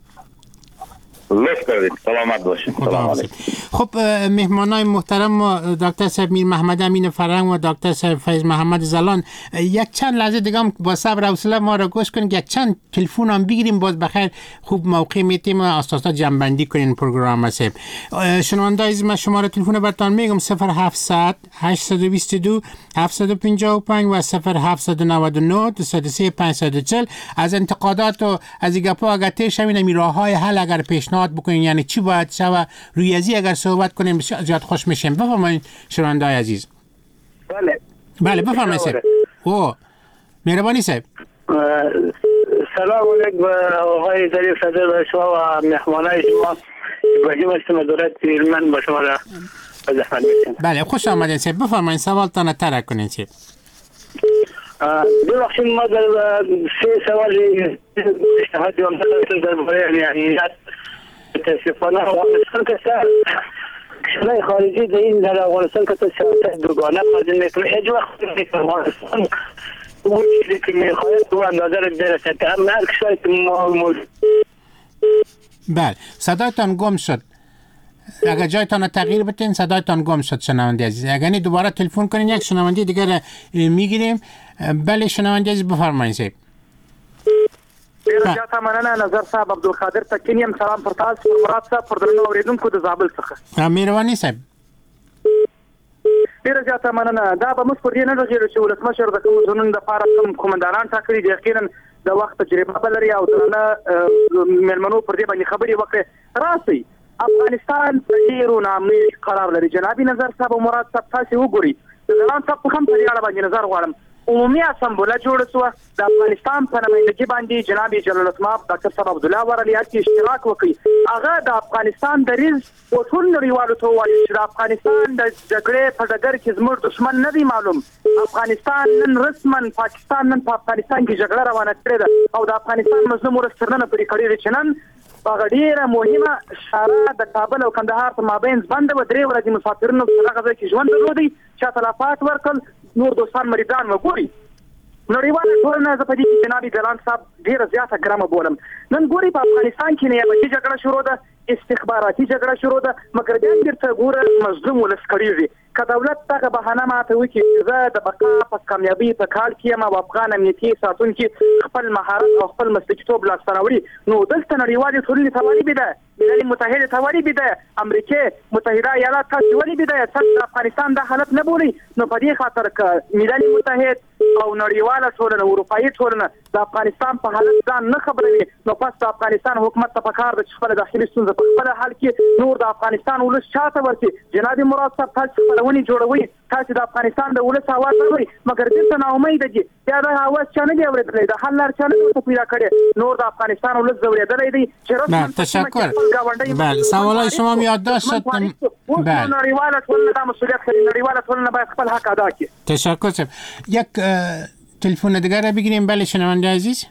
لطف کردید. سلامت باشین. سلام علیکم. خب مهمانای محترم ما دکتر صاحب میر محمد امین فرنگ و دکتر صاحب فیض محمد زلان، یک چند لحظه دیگه هم با صبر و حوصله ما را گوش کنید، یک چند تلفن هم بگیریم باز بخیر خوب موقع میتیم اساسا جنبندی کنین پروگرام صاحب. شنونده عزیز من شماره تلفن براتون میگم صفر هفتصد هشتصد و بیست و دو هفتصد و پنجاه و پنج و صفر هفتصد و نود و نه دویست و سه پانصد و چهل. از انتقادات و از گپا اگر تیش همین راههای حل اگر پیشنهاد بکنین، یعنی چی باید شود روی ازی اگر صحبت کنیم بسیار زیاد خوش میشیم. بفرمایید شنونده عزیز. بله بله بفرمایید صاحب. او مهربانی صاحب. سلام علیکم آقای ظریف صدر و شما و مهمانای شما. ابراهیم هستم دولت ایرمن با شما را زحمت می‌کشم. بله خوش آمدید صاحب. بفرمایید سوالتان ترک کنین صاحب. ببخشید ما در سه سوال اجتهاد یافته درباره یعنی متاسفانه افغانستان که کشورهای خارجی در این در افغانستان که سیاست دوگانه قاضی میکنه، هیچ وقت که افغانستان اون چیزی که میخواهد تو اندازه را برسد که هم هر کشوری که موجود. بله صدایتان گم شد، اگر جایتان تغییر بتین صدایتان گم شد شنونده عزیز. اگر نه دوباره تلفن کنین یک شنونده دیگر میگیریم. بله شنونده عزیز بفرمایید صاحب. ډیر زیات مننه نظر صاحب عبدالقادر تکینیم. سلام پر تاسو پر مراد صاحب پر درنو اوریدونکو د زابل څخه. مهرباني صاحب. ډیر زیات مننه. دا به موږ پر دې نه لږه چې ولسمشر د کوم ځونونو د پاره کوم کومندانان ټاکلي دي، یقینا د وخت تجربه بلري او درنه ملمنو پر دې باندې خبري وکړي. راسي افغانستان په ډیرو نامي قرار لري. جنابي نظر صاحب او مراد صاحب تاسو وګورئ. زلان صاحب په کوم په اړه باندې نظر غواړم. عمومي اسمبله جوړه شو د افغانستان په نمائندګي باندې جناب جلال الاسماء ډاکټر صاحب عبد الله ورلیات کې اشتراک وکړي. هغه د افغانستان د ریز او ټول نړیوالو ته وایي چې د افغانستان د جګړې په ډګر کې زموږ دښمن نه دی معلوم. افغانستان نن رسما پاکستان نن په افغانستان کې جګړه روانه کړې ده او د افغانستان مظلوم ولسمشرانو پرې کړی دی چې نن هغه ډیره مهمه اشاره د کابل او کندهار په مابین بند و درې ورځې مسافرینو په هغه ځای کې ژوند درلودي چې تلفات ورکړل. نور دوستان مریدان وګوري نړیواله ټولنه زه په دې کې جناب جلال صاحب ډیره زیاته ګرامه بولم. نن ګوري په افغانستان کې نیابتي جګړه شروع ده، استخباراتي جګړه شروع ده، مګر بیا بیرته ګوره مظلوم ولس کړیږي. که دولت دغه بهانه ماته وکړي زه د بقا په کامیابي په کال کې یم او افغان امنیتي ساتونکي خپل مهارت او خپل مسلکیتوب لاسته راوړي، نو دلته نړیوالې ټولنې ته ولې بده ملل متحد ته ولې بده امریکا متحده ایالات ته ولې بده څنګه افغانستان د حالت نه بولي؟ نو په دې خاطر ک ملل متحد او نړیواله ټولنه اروپאי ټولنه د افغانستان په حالت ځان نه خبروي، نو پس د افغانستان حکومت ته پکار د خپل داخلي ستونزې په خپل حل کې نور د افغانستان ولس چاته ورسي. جناب مراد صاحب تاسو خپلونی جوړوي، تاسو د افغانستان د ولس आवाज اورئ، مګر دلته نا امید دي یا د आवाज چانه دی اورېدلای د حل لار چانه ته پیدا کړي، نور د افغانستان ولس زوړېدلای دی چې رسمي تشکر. بله سوالای شما می یادداشت شد. بله نړیواله ټولنه د مسئولیت لري، نړیواله ټولنه باید خپل حق ادا کړي. تشکر صاحب. یک تلفن دیگر را بگیریم. بله شنونده عزیز.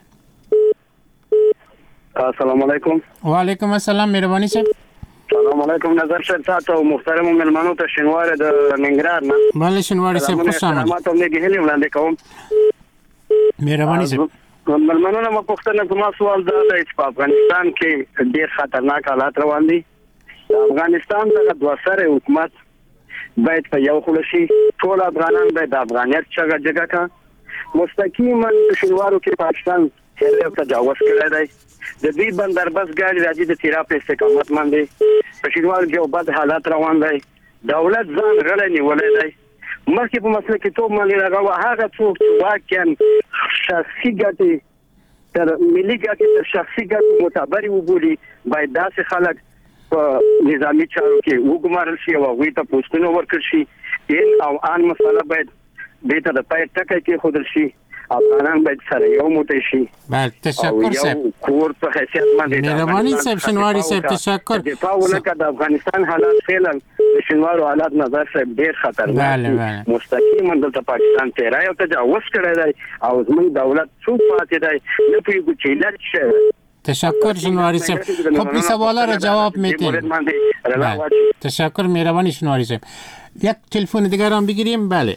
السلام علیکم. و علیکم السلام مهربانی صاحب. سلام علیکم نظر شد تاسو محترم مهمانو ته شنوار د ننګرهار نه. بله شنوار صاحب خوش آمد. سلامات او نیک هیلې وړاندې کوم. مهربانی صاحب. مهمانو نه پوښتنه کوم سوال دا دی چې په افغانستان کې ډېر خطرناک حالات روان دي. افغانستان د دوه سره حکومت باید په یو خل شي، ټول افغانان باید د افغانیت څخه جګه کا مستقیما شنوارو کې پاکستان هر تجاوز کړی دی. د دې بندربس ګاډي راځي د تیرا په استقامت باندې په شنوارو کې بد حالات روان دي. دولت ځان غړی نیولای دی. مخکې په مسله کې ټول مالي راغوا هغه څوک چې واقعا شخصي ګټې تر ملي ګټې تر شخصي ګټې معتبرې وبولي باید داسې خلک په نظامی چارو کې وګمارل شي او هغوی ته پوسټونه ورکړل شي. این او آن مسله باید دې ته د پای ټکی کېښودل شي. افغانان باید سره یو موټی شي. بله تشکر صاحب. کور په حیثیت باندې مهرباني صاحب شنواري صاحب تشکر. دفاع ولکه د افغانستان حالات فعلا د شنوارو حالات نظر صاحب ډېر خطرناک دي. مستقیما دلته پاکستان تیرا یو تجاوز کړی دی او زموږ دولت څوک پاتې دی نه پوهېږو چې علت څه. تشکر شنواری صاحب. خب این سوالا را جواب میتیم. تشکر مهربانی شنواری صاحب. یک تلفن دیگر هم بگیریم. بله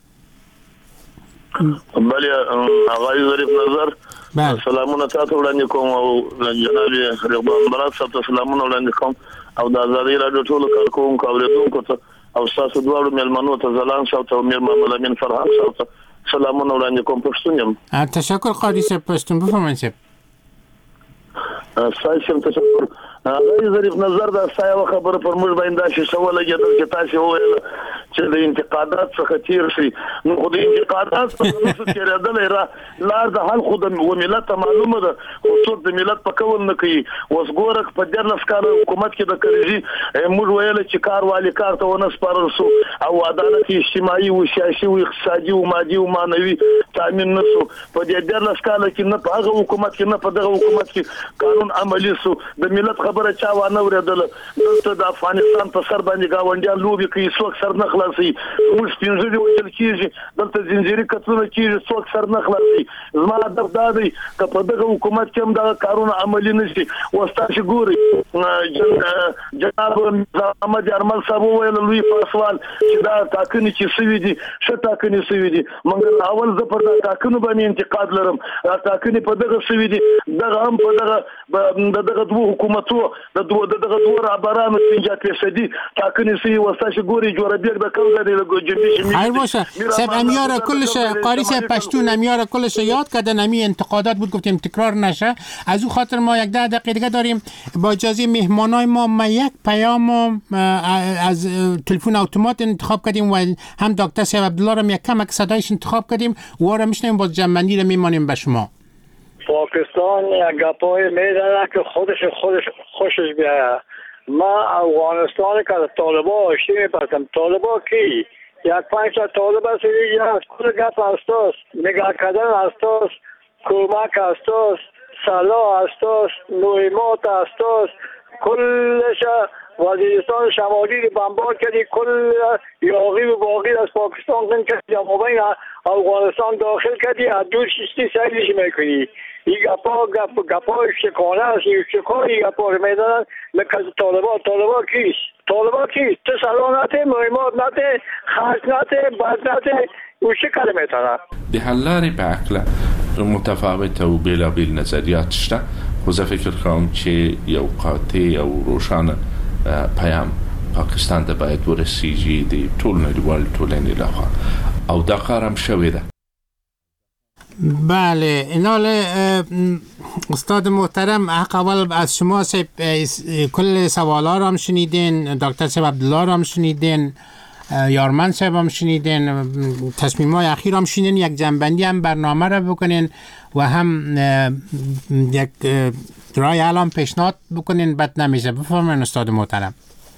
بله آقای ظریف نظر سلامونه تاسو وړاندې کوم او جناب رغبان برات صاحب ته سلامونه وړاندې کوم او د ازادي رادیو ټولو کارکونکو او اوریدونکو ته او تاسو دواړو مېلمنو ته زلان صاحب ته میر محمد امین فرهاد صاحب ته سلامونه وړاندې کوم. پښتون یم. تشکر قاضي صاحب. پښتون بفرمایئ صاحب. سایشم تشکر. آقای ظریف نظر دا سایه خبره پر موږ باندې شي سوال لګیدل چې تاسو وویل چې د انتقادات څخه تیر شي، نو خو د انتقادات څخه نو تیرېدل را لار د حل خو د ملت معلومه ده، خو څوک د ملت په کول نه کوي. اوس ګوره په دیارلس کاله حکومت کې د کریزي موږ ویل چې کار والی کار ته ونه سپارل شو او عدالت اجتماعي او سیاسي او اقتصادي او مادي او معنوي تامین نه شو. په دې دیارلس کاله کې نه په هغه حکومت کې نه په دغه حکومت کې قانون عملی شو. د ملت خبره چا ونه ورېدل. دلته د افغانستان په سر باندې گاونډیان لوبي کوي، څوک سر نه خلاصي. موږ سپینځلي وجل کیږي، دلته زنجیري کتلونه کیږي، څوک سر نه خلاصي. زما هدف دا دی که په دغه حکومت کې هم دغه کارونه عملي نشي. اوس تاسو ګورئ جناب محمد ارمل صاحب وویل لوی پاسوال چې دا ټاکنې چې سوي دي ښه ټاکنې سوي دي، مګر اول زه پر دا ټاکنو باندې انتقاد لرم. دا ټاکنې په دغه سوي دي، دغه هم په دغه دغه دوه حکومتو د دوه دغه دوه رهبرانو پنځه فیصدي ټاکنې سوي. اوس تاسو ګورئ جوړبیګ د کوم ځای له جنبی خیر باشه صاحب. امیار کلش قاری صاحب پشتون امیار کلش یاد کردن. امی انتقادات بود گفتیم تکرار نشه. از اون خاطر ما یک ده دقیقه دیگه داریم. با اجازه مهمانای ما ما یک پیام از تلفن اتومات انتخاب کردیم و هم دکتر صاحب عبدالله رو یک کمک صدایش انتخاب کردیم و رو میشنیم باز جنبندی رو میمانیم به شما. پاکستان یک گپای میزنه که خودش خودش خوشش بیایه. ما افغانستان که طالبا آشتی میپرسم. طالبا کی؟ یک پنج تا طالب است یا کل گپ استاس، نگاه کردن استاس، کمک استاس، صلاح استاس، نویمات استاس، کلش وزیرستان شمالی رو بمبار کردی، کل یاغی و باقی از پاکستان کن کردی یا مبین افغانستان داخل کردی، از دور شیستی سریش میکنی. این گپا گپ گپا شکانه است. این شکانه این گپا رو میدنن لکه طالبا. طالبا کیست؟ طالبا کیست؟ تو صلاح نته، مهمات نته، خرج نته، بد نته، او چه کلمه تنه؟ د حل لارې په عقله متفاوت او بیلابیل نظریات شته، خو زه فکر کوم چې یو قاطع او روښانه پیام پاکستان ته باید ورسیږي د ټول نړیوال ټولنې لخوا او دا کار هم شوی ده. بله اینال استاد محترم حق اول از شما کل سوالا رو هم شنیدین، دکتر صاحب عبدالله رو هم شنیدین، یارمن صاحب هم شنیدین، تصمیم های اخیر هم شنیدین، یک جنبندی هم برنامه رو بکنین و هم یک رای الان پیشنهاد بکنین بد نمیشه. بفرمایید استاد محترم.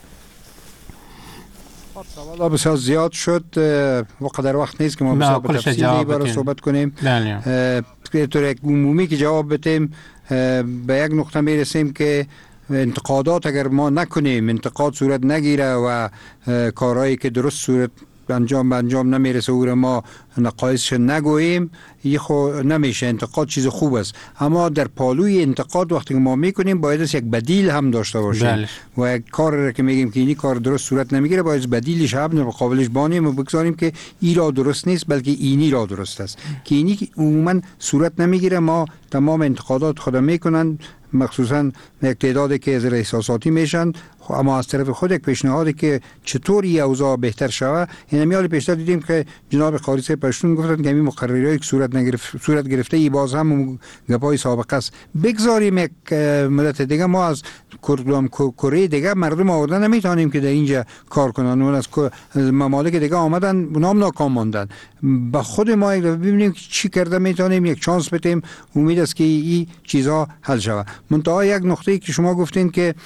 سوالا بسیار زیاد شد و قدر وقت نیست که ما بسیار به تفصیلی برای صحبت کنیم. به طور یک عمومی که جواب بدیم به یک نقطه میرسیم که انتقادات اگر ما نکنیم، انتقاد صورت نگیره و کارهایی که درست صورت انجام به انجام نمیرسه او را ما نقایصش نگوییم، یه خو نمیشه. انتقاد چیز خوب است، اما در پالوی انتقاد وقتی که ما میکنیم باید یک بدیل هم داشته باشیم. بله. و یک کار را که میگیم که اینی کار درست صورت نمیگیره باید بدیلش هم مقابلش بانیم و بگذاریم که این را درست نیست بلکه اینی را درست است. که اینی عموما صورت نمیگیره، ما تمام انتقادات خود میکنن، مخصوصا یک تعدادی که از احساساتی میشن، اما از طرف خود یک پیشنهادی که چطوری اوضاع بهتر شود. این میال پیشتر دیدیم که جناب قاری صاحب پشتون گفتن که این مقررات صورت نگرفت صورت گرفته ای باز هم گپای سابقه است. بگذاریم یک مدت دیگه ما از کره دیگه مردم آوردن نمیتونیم که در اینجا کار کنن، اون از ممالک دیگه آمدن نام ناکام ماندن. با خود ما ببینیم چی کرده میتونیم یک چانس بدیم، امید است که این چیزها حل شود. منتها یک نقطه‌ای که شما گفتین که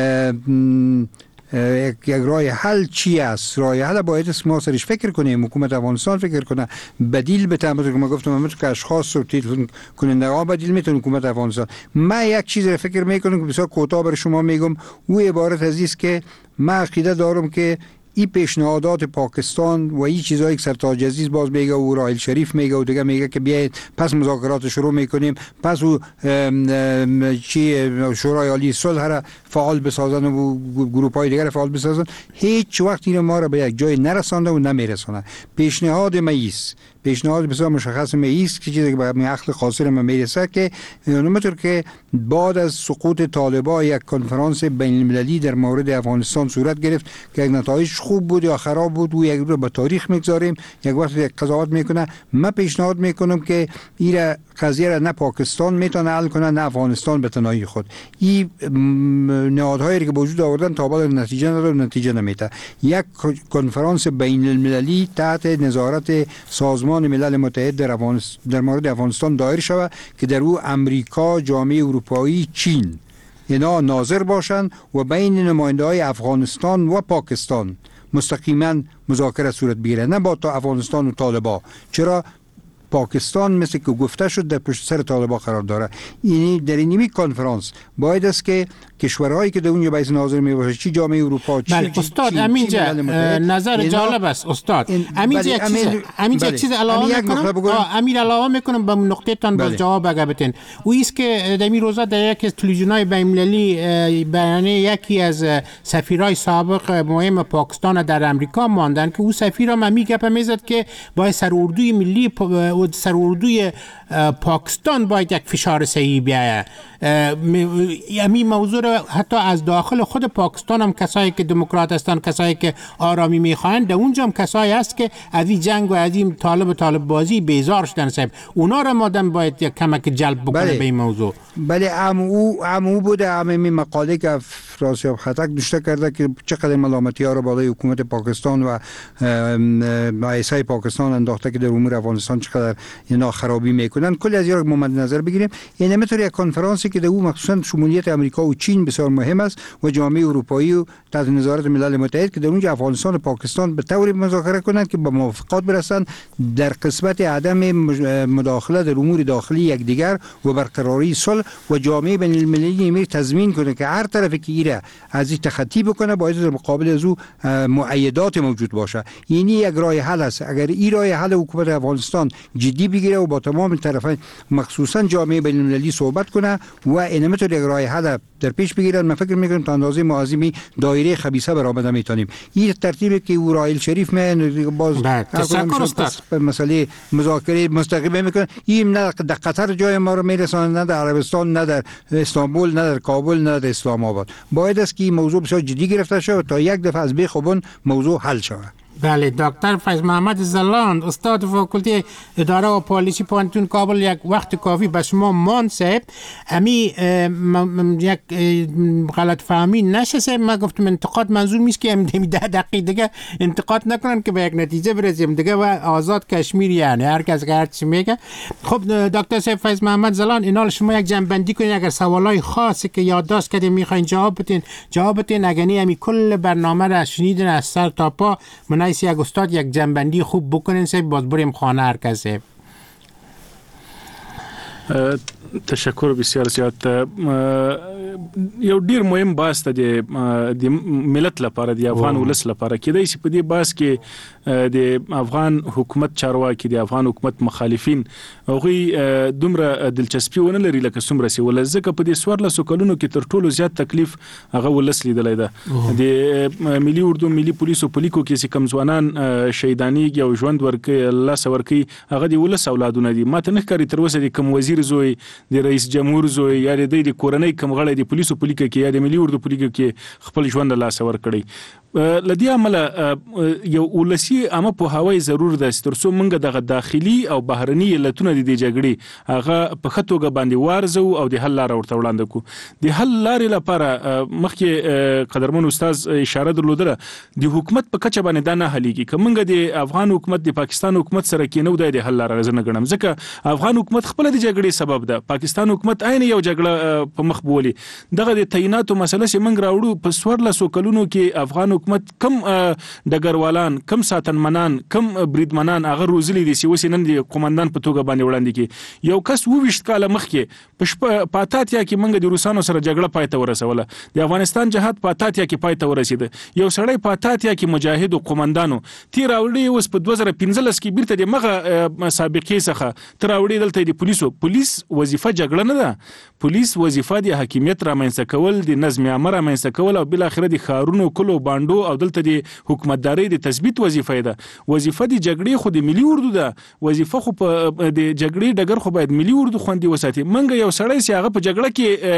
یک یک راه حل چی است؟ راه حل باید ما سرش فکر کنیم، حکومت افغانستان فکر کنه، بدیل بده. مثلا که ما گفتم من که اشخاص و تلفن کننده ها بدیل میتونه حکومت افغانستان. من یک چیز رو فکر میکنم که بسیار کوتاه برای شما میگم، او عبارت از است که من عقیده دارم که این پیشنهادات پاکستان و این چیزایی که سرتاج عزیز باز میگه و راحل شریف میگه و دیگه میگه که بیاید پس مذاکرات شروع میکنیم، پس او چی شورای عالی صلح را فعال بسازن و گروپ های دیگر فعال بسازن، هیچ وقت این ما را به یک جای نرسانده و نمیرسونه. پیشنهاد مئیس پیشنهاد بسیار مشخص مئیس که چیزی که به عقل قاصر ما میرسه که اونمطور که بعد از سقوط طالبان یک کنفرانس بین المللی در مورد افغانستان صورت گرفت که یک نتایج خوب بود یا خراب بود و یک رو به تاریخ میگذاریم، یک وقت یک قضاوت میکنه. من پیشنهاد میکنم که این قضیه را نه پاکستان میتونه حل کنه نه افغانستان به تنهایی خود. این نهادهایی که وجود آوردن تا بعد نتیجه نداره، نتیجه نمیده. یک کنفرانس بین المللی تحت نظارت سازمان ملل متحد در افغانستان در مورد افغانستان دایر شود که در او امریکا، جامعه اروپایی، چین اینا ناظر باشند و بین نماینده های افغانستان و پاکستان مستقیما مذاکره صورت بگیره، نه با تا افغانستان و طالبان. چرا پاکستان مثل که گفته شد در پشت سر طالبان قرار داره. یعنی در این کنفرانس باید است که کشورهایی که در اونجا باید ناظر می باشه، چی جامعه اروپا، چی بله. استاد امینجا نظر جالب است استاد. امینجا یک چیز امینجا چیز علاوه میکنم امیر علاوه میکنم به نقطه تان باز جواب اگه بتین. و ایست که در این روزا در یک از تلویزیون‌های بین‌المللی بیانیه یکی از سفیرای سابق مهم پاکستان در امریکا ماندن که او سفیر هم میگه میزد که با سراردوی ملی و سراردوی پاکستان باید یک فشار صحیح بیاید. همین موضوع حتی از داخل خود پاکستان هم کسایی که دموکرات هستند، کسایی که آرامی میخواهند، در اونجا هم کسایی هست که از این جنگ و از این طالب طالب بازی بیزار شدن. صاحب اونا را مادام باید یک کمک جلب بکنه بله. به این موضوع. بله امو امو بوده همین مقاله که فرانسیاب خطک نوشته کرده که چقدر ملامتی ها را بالای حکومت پاکستان و مؤسسه پاکستان انداخته که در امور افغانستان چقدر اینا خرابی میکنن. کلی از اینا رو مد نظر بگیریم. یعنی همینطور یک کنفرانسی که در او مخصوصا شمولیت امریکا و چین بسیار مهم است و جامعه اروپایی و تحت نظارت ملل متحد که در اونجا افغانستان و پاکستان به طوری مذاکره کنند که به موافقات برسند در قسمت عدم مداخله در امور داخلی یکدیگر و برقراری صلح و جامعه بین المللی می تضمین کنه که هر طرفی که ایره از این تخطی بکنه باید در مقابل از او مؤیدات موجود باشه. یعنی یک راه حل است. اگر این راه حل حکومت افغانستان جدی بگیره و با تمام طرفین مخصوصا جامعه بین المللی صحبت کنه و این متر یک راه حل در پیش بگیرن. من فکر میکنم تا اندازه معظمی دایره خبیثه برآمده میتونیم. این ترتیبی که او رایل شریف من باز مسئله مذاکره مستقیم میکنه. این نه در قطر جای ما رو میرسونه، نه در عربستان، نه در استانبول، نه در کابل، نه در اسلام آباد. باید است که این موضوع بسیار جدی گرفته شود تا یک دفعه از بیخوبون موضوع حل شود. بله، دکتر فیض محمد زلاند، استاد فاکولته اداره و پالیسی پانتون کابل، یک وقت کافی به شما مان صاحب. امی یک غلط فهمی نشه صاحب، ما گفتم انتقاد منظور نیست که امی ده دقیقه دیگه انتقاد نکنن که به یک نتیجه برسیم دیگه و آزاد کشمیر، یعنی هر کس که هر چی میگه. خب دکتر صاحب فیض محمد زلاند، اینال شما یک جنبندی کنید اگر سوالای خاصی که یادداشت کردین میخواین جواب بدین جواب بدین، اگر نه امی کل برنامه را شنیدین از سر تا پا. من یک استاد یک جنبندی خوب بکنین سه باز بریم خانه هر کسی. تشکر بسیار زیات. یو ډیر مهم بحث ته د ملت لپاره د افغان ولس لپاره کېدای شي په دې بحث کې د افغان حکومت چارواکي د افغان حکومت مخالفین هغوی دومره دلچسپي ونه لري لکه څومره چې ولس، ځکه په دې څوارلسو کلونو کې تر ټولو زیات تکلیف هغه ولس لیدلی ده. د ملي اردو ملي پولیسو په لیکو کې چې کوم ځوانان شهیدانېږي او ژوند ورکوي لاسه ورکوي هغه د ولس اولادونه دي. ما ته نه ښکاري تر اوسه د کوم وزیر زوی، د رئیس جمهور زوی یا د د کورنۍ کوم غړی د پولیسو په لیکه کې یا د ملي اردو په لیکه کې خپل ژوند له لاسه ورکړی. لدې عمله یو ولسي عامه پوهاوی ضرور ده چې تر څو موږ دغه داخلي او بهرني علتونه د دې جګړې هغه په ښه توګه باندې وارزو او د حل لاره ورته وړاندې کړو. د حل لارې لپاره مخکې قدرمن استاد اشاره درلودله د حکومت په کچه باندې دا نه حلیږي. که موږ د افغان حکومت د پاکستان حکومت سره کېنو دا د حل لاره زه نه ګڼم، ځکه افغان حکومت خپله د جګړې سبب ده، پاکستان حکومت عین یو جګړه په مخ بولي. دغه د تعیناتو مسله چې موږ راوړو په څوارلسو کلونو کې افغان حکومت کم ډګروالان، کم ساتنمنان، کم بریدمنان هغه روزلي دي چې اوس نن د قومندان په توګه باندې وړاندې کړي. یو کس اوویشت کاله مخکې په شپه په اتاتیا کې موږ د روسانو سره جګړه پای ته ورسوله، د افغانستان جهاد په اتاتیا کې پای ته ورسېده. یو سړی په اتاتیا کې مجاهد او قومندانو تیر راوړي، اوس په دوه زره پنځلس کې بیرته د مغه سابقې څخه تر راوړي دلته د پولیسو پولیس وظیفه جګړه نه ده. پولیس وظیفه د حاکمیت رامنځته کول، د نظم عامه رامنځته کول او بل اخره د ښارونو کلو بانډو او دلته د حکومتداري د تثبیت وظیفه ده. وظیفه د جګړې خو د ملي اردو ده، وظیفه خو په د جګړې ډګر خو باید ملي اردو خوندي وساتي. منګه یو سړی چې هغه په جګړه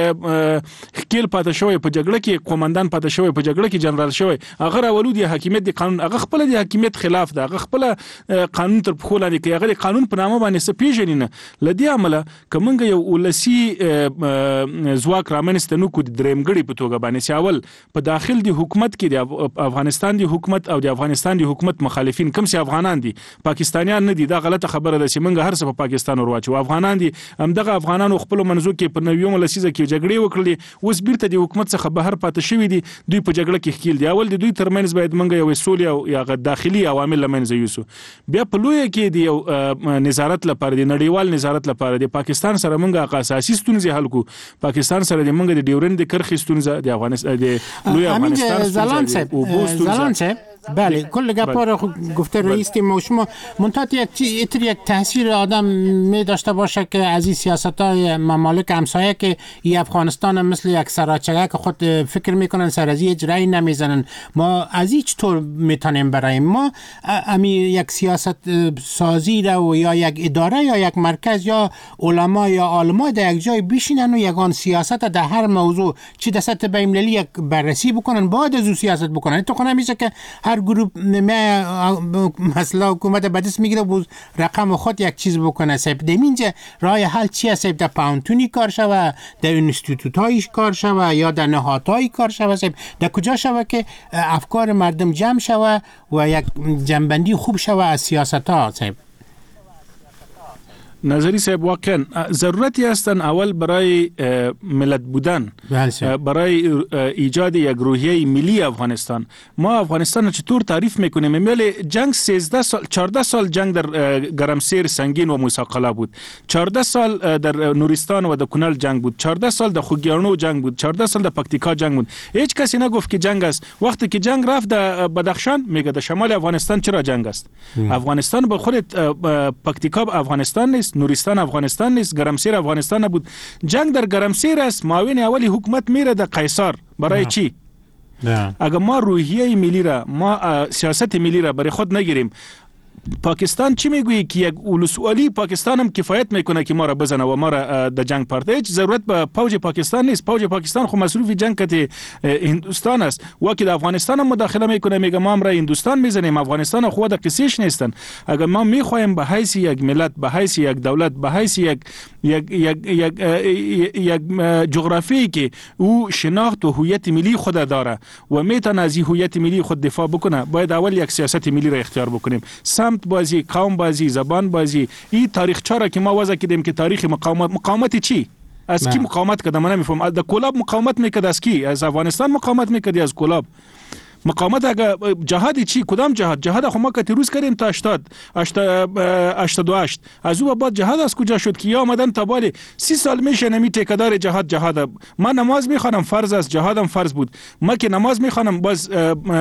کې خپل پاتې شوی، په جګړه کې قومندان پاتې شوی، په جګړه کې جنرال شوی، هغه راولو د حاکمیت د قانون هغه خپل د حاکمیت خلاف ده، هغه خپل قانون تر پخو لاندې کوي، هغه د قانون په نامه باندې څه پیژني نه. لدې عمله که موږ یو ولسي ځواک رامنځته نو کو د درېمګړي په توګه باندې چې اول په داخل د حکومت کې د افغانستان دی حکومت او د افغانستان دی حکومت مخالفین کوم چې افغانان دي، پاکستانیان نه دي. دا غلطه خبره ده چې موږ هر څه په پاکستان ورواچو. افغانان دي، همدغه افغانانو خپل منځو کې په نویو لسیزه کې جګړې وکړلې، اوس بیرته د حکومت څخه بهر پاتې شوي دي، دوی په جګړه کې ښکیل دي. اول د دوی ترمنځ باید موږ یو سولې او یا داخلي عوامل لمنځه یوسو. بیا په لویه کې د یو نظارت لپاره، د نړیوال نظارت لپاره د پاکستان سره موږ اساسي ستونزې حل کړو. پاکستان سره د موږ د ډیورند د کرښې ستونزه، د افغانستان د لوی افغانستان ستونزه. بله، کل گپا رو گفته رئیس تیم و شما منتها یک اتر یک تاثیر آدم می داشته باشه که از این سیاست های ممالک همسایه که ای افغانستان مثل یک سراچگه که خود فکر میکنن سر از این اجرایی نمیزنن، ما از این چطور میتونیم برایم ما امی یک سیاست سازی رو یا یک اداره یا یک مرکز یا علما یا عالما در یک جای بشینن و یگان سیاست در هر موضوع چی در سطح بین‌المللی یک بررسی بکنن، بعد از اون سیاست بکنن. تو کنه میشه که هر گروه ما مثلا حکومت بدست میگیره و رقم خود یک چیز بکنه. سب دمینجا راه حل چیه؟ سب در پاونتونی کار شوه، در انستیتوت هایش کار شوه یا در نهادهای کار شوه، سب در کجا شوه که افکار مردم جمع شوه و یک جنبندی خوب شوه از سیاست ها. سب نظری صاحب واقعا ضرورتی هستن اول برای ملت بودن، برای ایجاد یک روحیه ملی افغانستان. ما افغانستان چطور تعریف میکنیم؟ میل جنگ سیزده سال چهارده سال جنگ در گرمسیر سنگین و موسی بود، چهارده سال در نورستان و در کنل جنگ بود، چهارده سال در خوگیانو جنگ بود، چهارده سال در پکتیکا جنگ بود. هیچ کسی نگفت که جنگ است. وقتی که جنگ رفت در بدخشان میگه در شمال افغانستان چرا جنگ است؟ ام. افغانستان به خود پکتیکا افغانستان نیست، نورستان افغانستان نیست، گرمسیر افغانستان نبود. جنگ در گرمسیر است. معاون اولی حکومت میره در قیصر. برای ام. چی؟ ام. اگر ما روحیه ملی را، ما سیاست ملی را برای خود نگیریم، پاکستان چی میگویی که یک ولسوالی پاکستان هم کفایت میکنه که ما را بزنه و ما را در جنگ پارت. هیچ ضرورت به فوج پاکستان نیست. فوج پاکستان خو مصروف جنگ کت هندوستان است. وقتی در افغانستان هم مداخله میکنه میگه ما هم را هندوستان میزنیم. افغانستان خو در قصیش نیستن. اگر ما میخوایم به حیث یک ملت، به حیث یک دولت، به حیث یک یک یک یک, یک جغرافیایی که او شناخت و هویت ملی خود داره و میتونه از هویت ملی خود دفاع بکنه، باید اول یک سیاست ملی را اختیار بکنیم. سمت بازی، قوم بازی، زبان بازی، این تاریخ چاره که ما وضع کردیم که تاریخ مقاومت. مقاومت چی؟ از کی مقاومت کرده؟ من نمیفهم. در کلاب مقاومت میکرد از کی؟ از افغانستان مقاومت میکرد از کلاب؟ مقاومت اگر جهادی چی؟ کدام جهاد؟ جهاد خو ما که روز کردیم تا هشتاد هشتاد و هشت. از او بعد جهاد از کجا شد که یا آمدن تا بالی سی سال میشه نمی تکدار جهاد جهاد. من نماز میخوانم، فرض است، جهادم فرض بود. ما که نماز میخوانم باز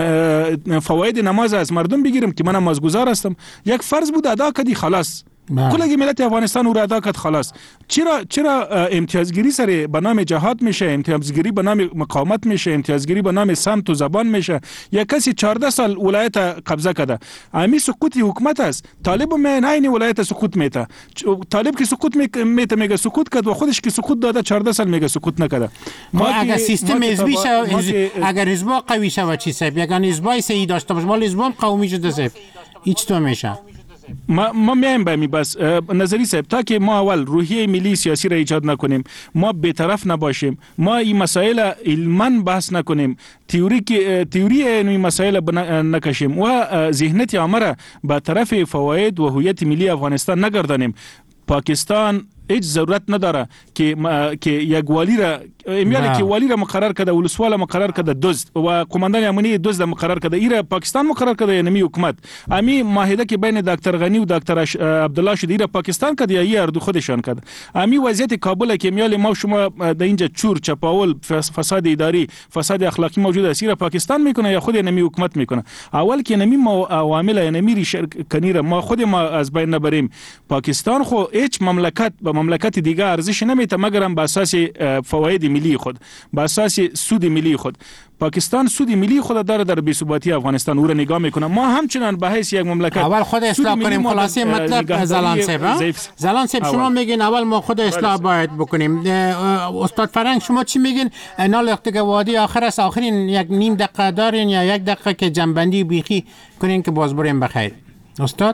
فواید نماز از مردم بگیرم که من نمازگزار هستم. یک فرض بود ادا کردی خلاص. کلگی ملت افغانستان او را ادا کرد خلاص. چرا چرا امتیازگیری سر به نام جهاد میشه، امتیازگیری به نام مقاومت میشه، امتیازگیری به نام سمت و زبان میشه؟ یک کسی چهارده سال ولایت قبضه کرده، امی سقوط حکومت است. طالب من عین ولایت سقوط میته. طالب که سقوط میته میگه سقوط کرد و خودش که سقوط داده چهارده سال میگه سقوط نکرده. ما اگر سیستم حزبی شه، اگر حزب قوی شه و چی سب، یگان حزبای صحیح داشته باشه، مال حزب قومی شده سب هیچ تو میشه. ما ما میایم به می بس نظری صاحب تا که ما اول روحیه ملی سیاسی را ایجاد نکنیم، ما بی‌طرف نباشیم، ما این مسائل علما بحث نکنیم، تئوری که تئوری این مسائل نکشیم و ذهنیت عامه را به طرف فواید و هویت ملی افغانستان نگردانیم، پاکستان هیچ ضرورت نداره که که یک والی را میاله که والی را مقرر کرده، ولسوال مقرر کرده، دزد و قماندان امنیتی دزد مقرر کرده. ایرا پاکستان مقرر کرده یا نمی حکومت؟ امی معاهده که بین دکتر غنی و دکتر عبدالله شده ایرا پاکستان کرده یا ای اردو خودشان کرده؟ امی وضعیت کابل که میاله ما شما در اینجا چور چپاول فساد اداری فساد اخلاقی موجود است، ایرا پاکستان میکنه یا خود نمی حکومت میکنه؟ اول که نمی عوامل نمی کنیره ما خود ما از بین نبریم. پاکستان خو هیچ مملکت با مملکت دیگه ارزش نمیته مگر بر اساس فواید ملی خود، بر اساس سود ملی خود. پاکستان سود ملی خود داره در بی‌ثباتی افغانستان، او را نگاه میکنه. ما همچنان به حیث یک مملکت اول خود اصلاح کنیم. خلاصه مطلب زلان صاحب زلان صاحب شما میگین اول ما خود اصلاح باید بکنیم. استاد فرنگ شما چی میگین؟ نال اقتقوادی آخر است، آخرین یک نیم دقیقه دارین یا یک دقیقه که جنبندی بیخی کنین که باز بریم بخیر. استاد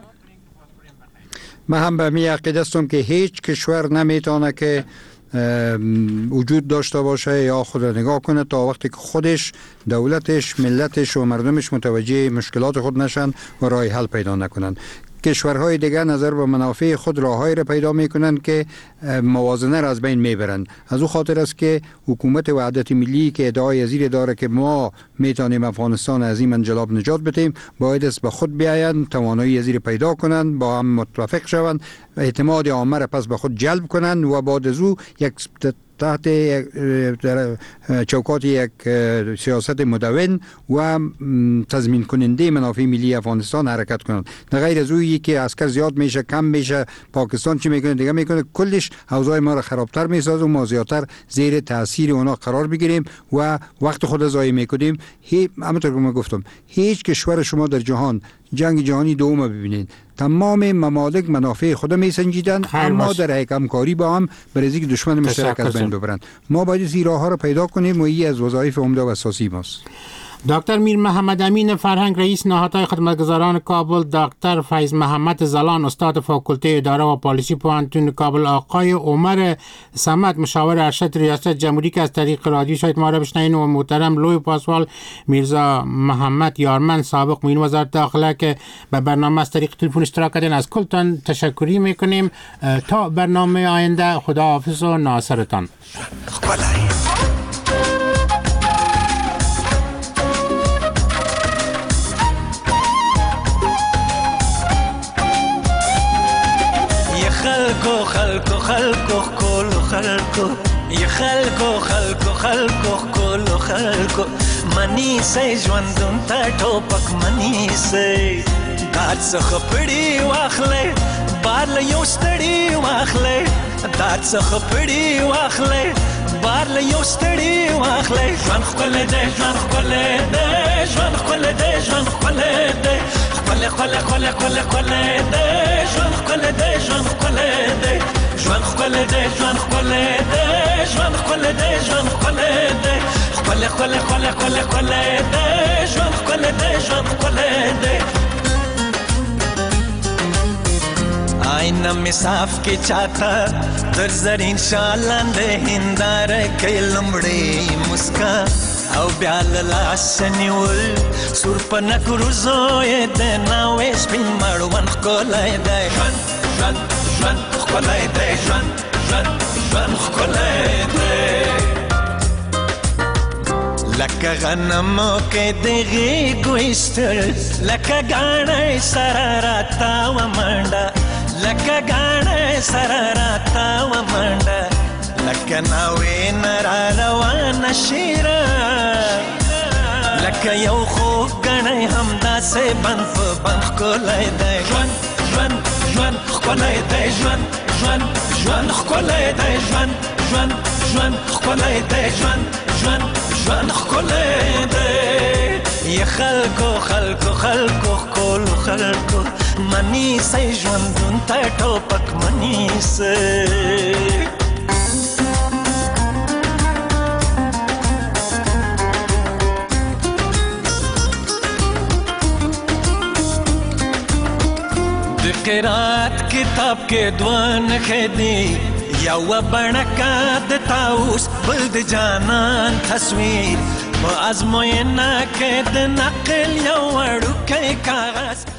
من هم به می عقیده هستم که هیچ کشور نمیتونه که وجود داشته باشه یا خود نگاه کنه تا وقتی که خودش، دولتش، ملتش و مردمش متوجه مشکلات خود نشن و راه حل پیدا نکنن. کشورهای دیگه نظر به منافع خود راههایی را پیدا میکنن که موازنه را از بین میبرن. از او خاطر است که حکومت وحدت ملی که ادعای زیر داره که ما میتونیم افغانستان از این انجلاب نجات بدیم، باید است به خود بیاین، توانایی زیر پیدا کنن، با هم متفق شوند، اعتماد عامه را پس به خود جلب کنن و بعد از او یک تحت چوکات یک سیاست مدون و تضمین کننده منافع ملی افغانستان حرکت کنند. نه غیر از اویی که عسکر زیاد میشه، کم میشه، پاکستان چی میکنه دیگه میکنه، کلش اوضاع ما را خرابتر میسازه و ما زیادتر زیر تاثیر اونا قرار بگیریم و وقت خود ضایع میکنیم. همونطور که من گفتم هیچ کشور شما در جهان جنگ جهانی دوم ببینید، تمام ممالک منافع خود می سنجیدن، اما در همکاری با هم برای اینکه دشمن مشترک از بین ببرند. ما باید این راه ها را پیدا کنیم و این از وظایف عمده و اساسی ماست. دکتر میر محمد امین فرهنگ رئیس نهادهای خدمتگزاران کابل، دکتر فیض محمد زلان استاد فاکولته اداره و پالیسی پوهنتون کابل، آقای عمر صمد مشاور ارشد ریاست جمهوری که از طریق رادیو شاید ما را بشنوین، و محترم لوی پاسوال میرزا محمد یارمن سابق معین وزارت داخله که به برنامه از طریق تلفن اشتراک کردن، از کلتان تشکری میکنیم. تا برنامه آینده خداحافظ و ناصرتان. خلکو خلکو خلکو کولو خلکو ی خلکو خلکو خلکو کولو خلکو منی سي ژوندون ته ټوپک منی سي دات څخه پړی واخلې بار له یو ستړی واخلې دات څخه پړی واخلې بار له یو ستړی واخلې ژوند خپل دې ژوند خپل دې ژوند خپل دې ژوند خپل دې خپل خپل خپل خپل خپل دې ژوند خپل دې ژوند خپل دې ژوند خپل دې ژوند خپل دې ژوند خپل دې ژوند خپل دې خپل خپل خپل خپل خپل دې ژوند خپل دې ژوند خپل دې آئینه می صاف کی چاته در زرین شالاندې هنداره کې لمړې مسکا او بیا لاس نیول سور په نکرو زوی د ناوې سپین مړوند ښکلی دی ژوند ژوند ژوند ښکلی دی ژوند ژوند ژوند ښکلی دی لکه غنمو کې د غېږو ایستل لکه ګاڼی سره راتاوه منډه لکه ګاڼی سره راتاوه منډه لکه ناوې نه را روانه شیره لکه یو خوږ ګڼی همداسې بند په بند ښکلی دی ژوند ژوند ژوند ښکلی دی ژوند ژوند ژوند ښکلی دی ژوند ژوند ژوند ښکلی دی ژوند ژوند ژوند ښکلی دی ی خلکو خلکو خلکو ښکلو خلکو منی سئ ژوندون ته ټوپک منی سئ قرات کتاب کې دوان خدي یو بڼکا د تاوس بل د جانان تصویر په ازموینه کې د نقل یو وړوکی کاغذ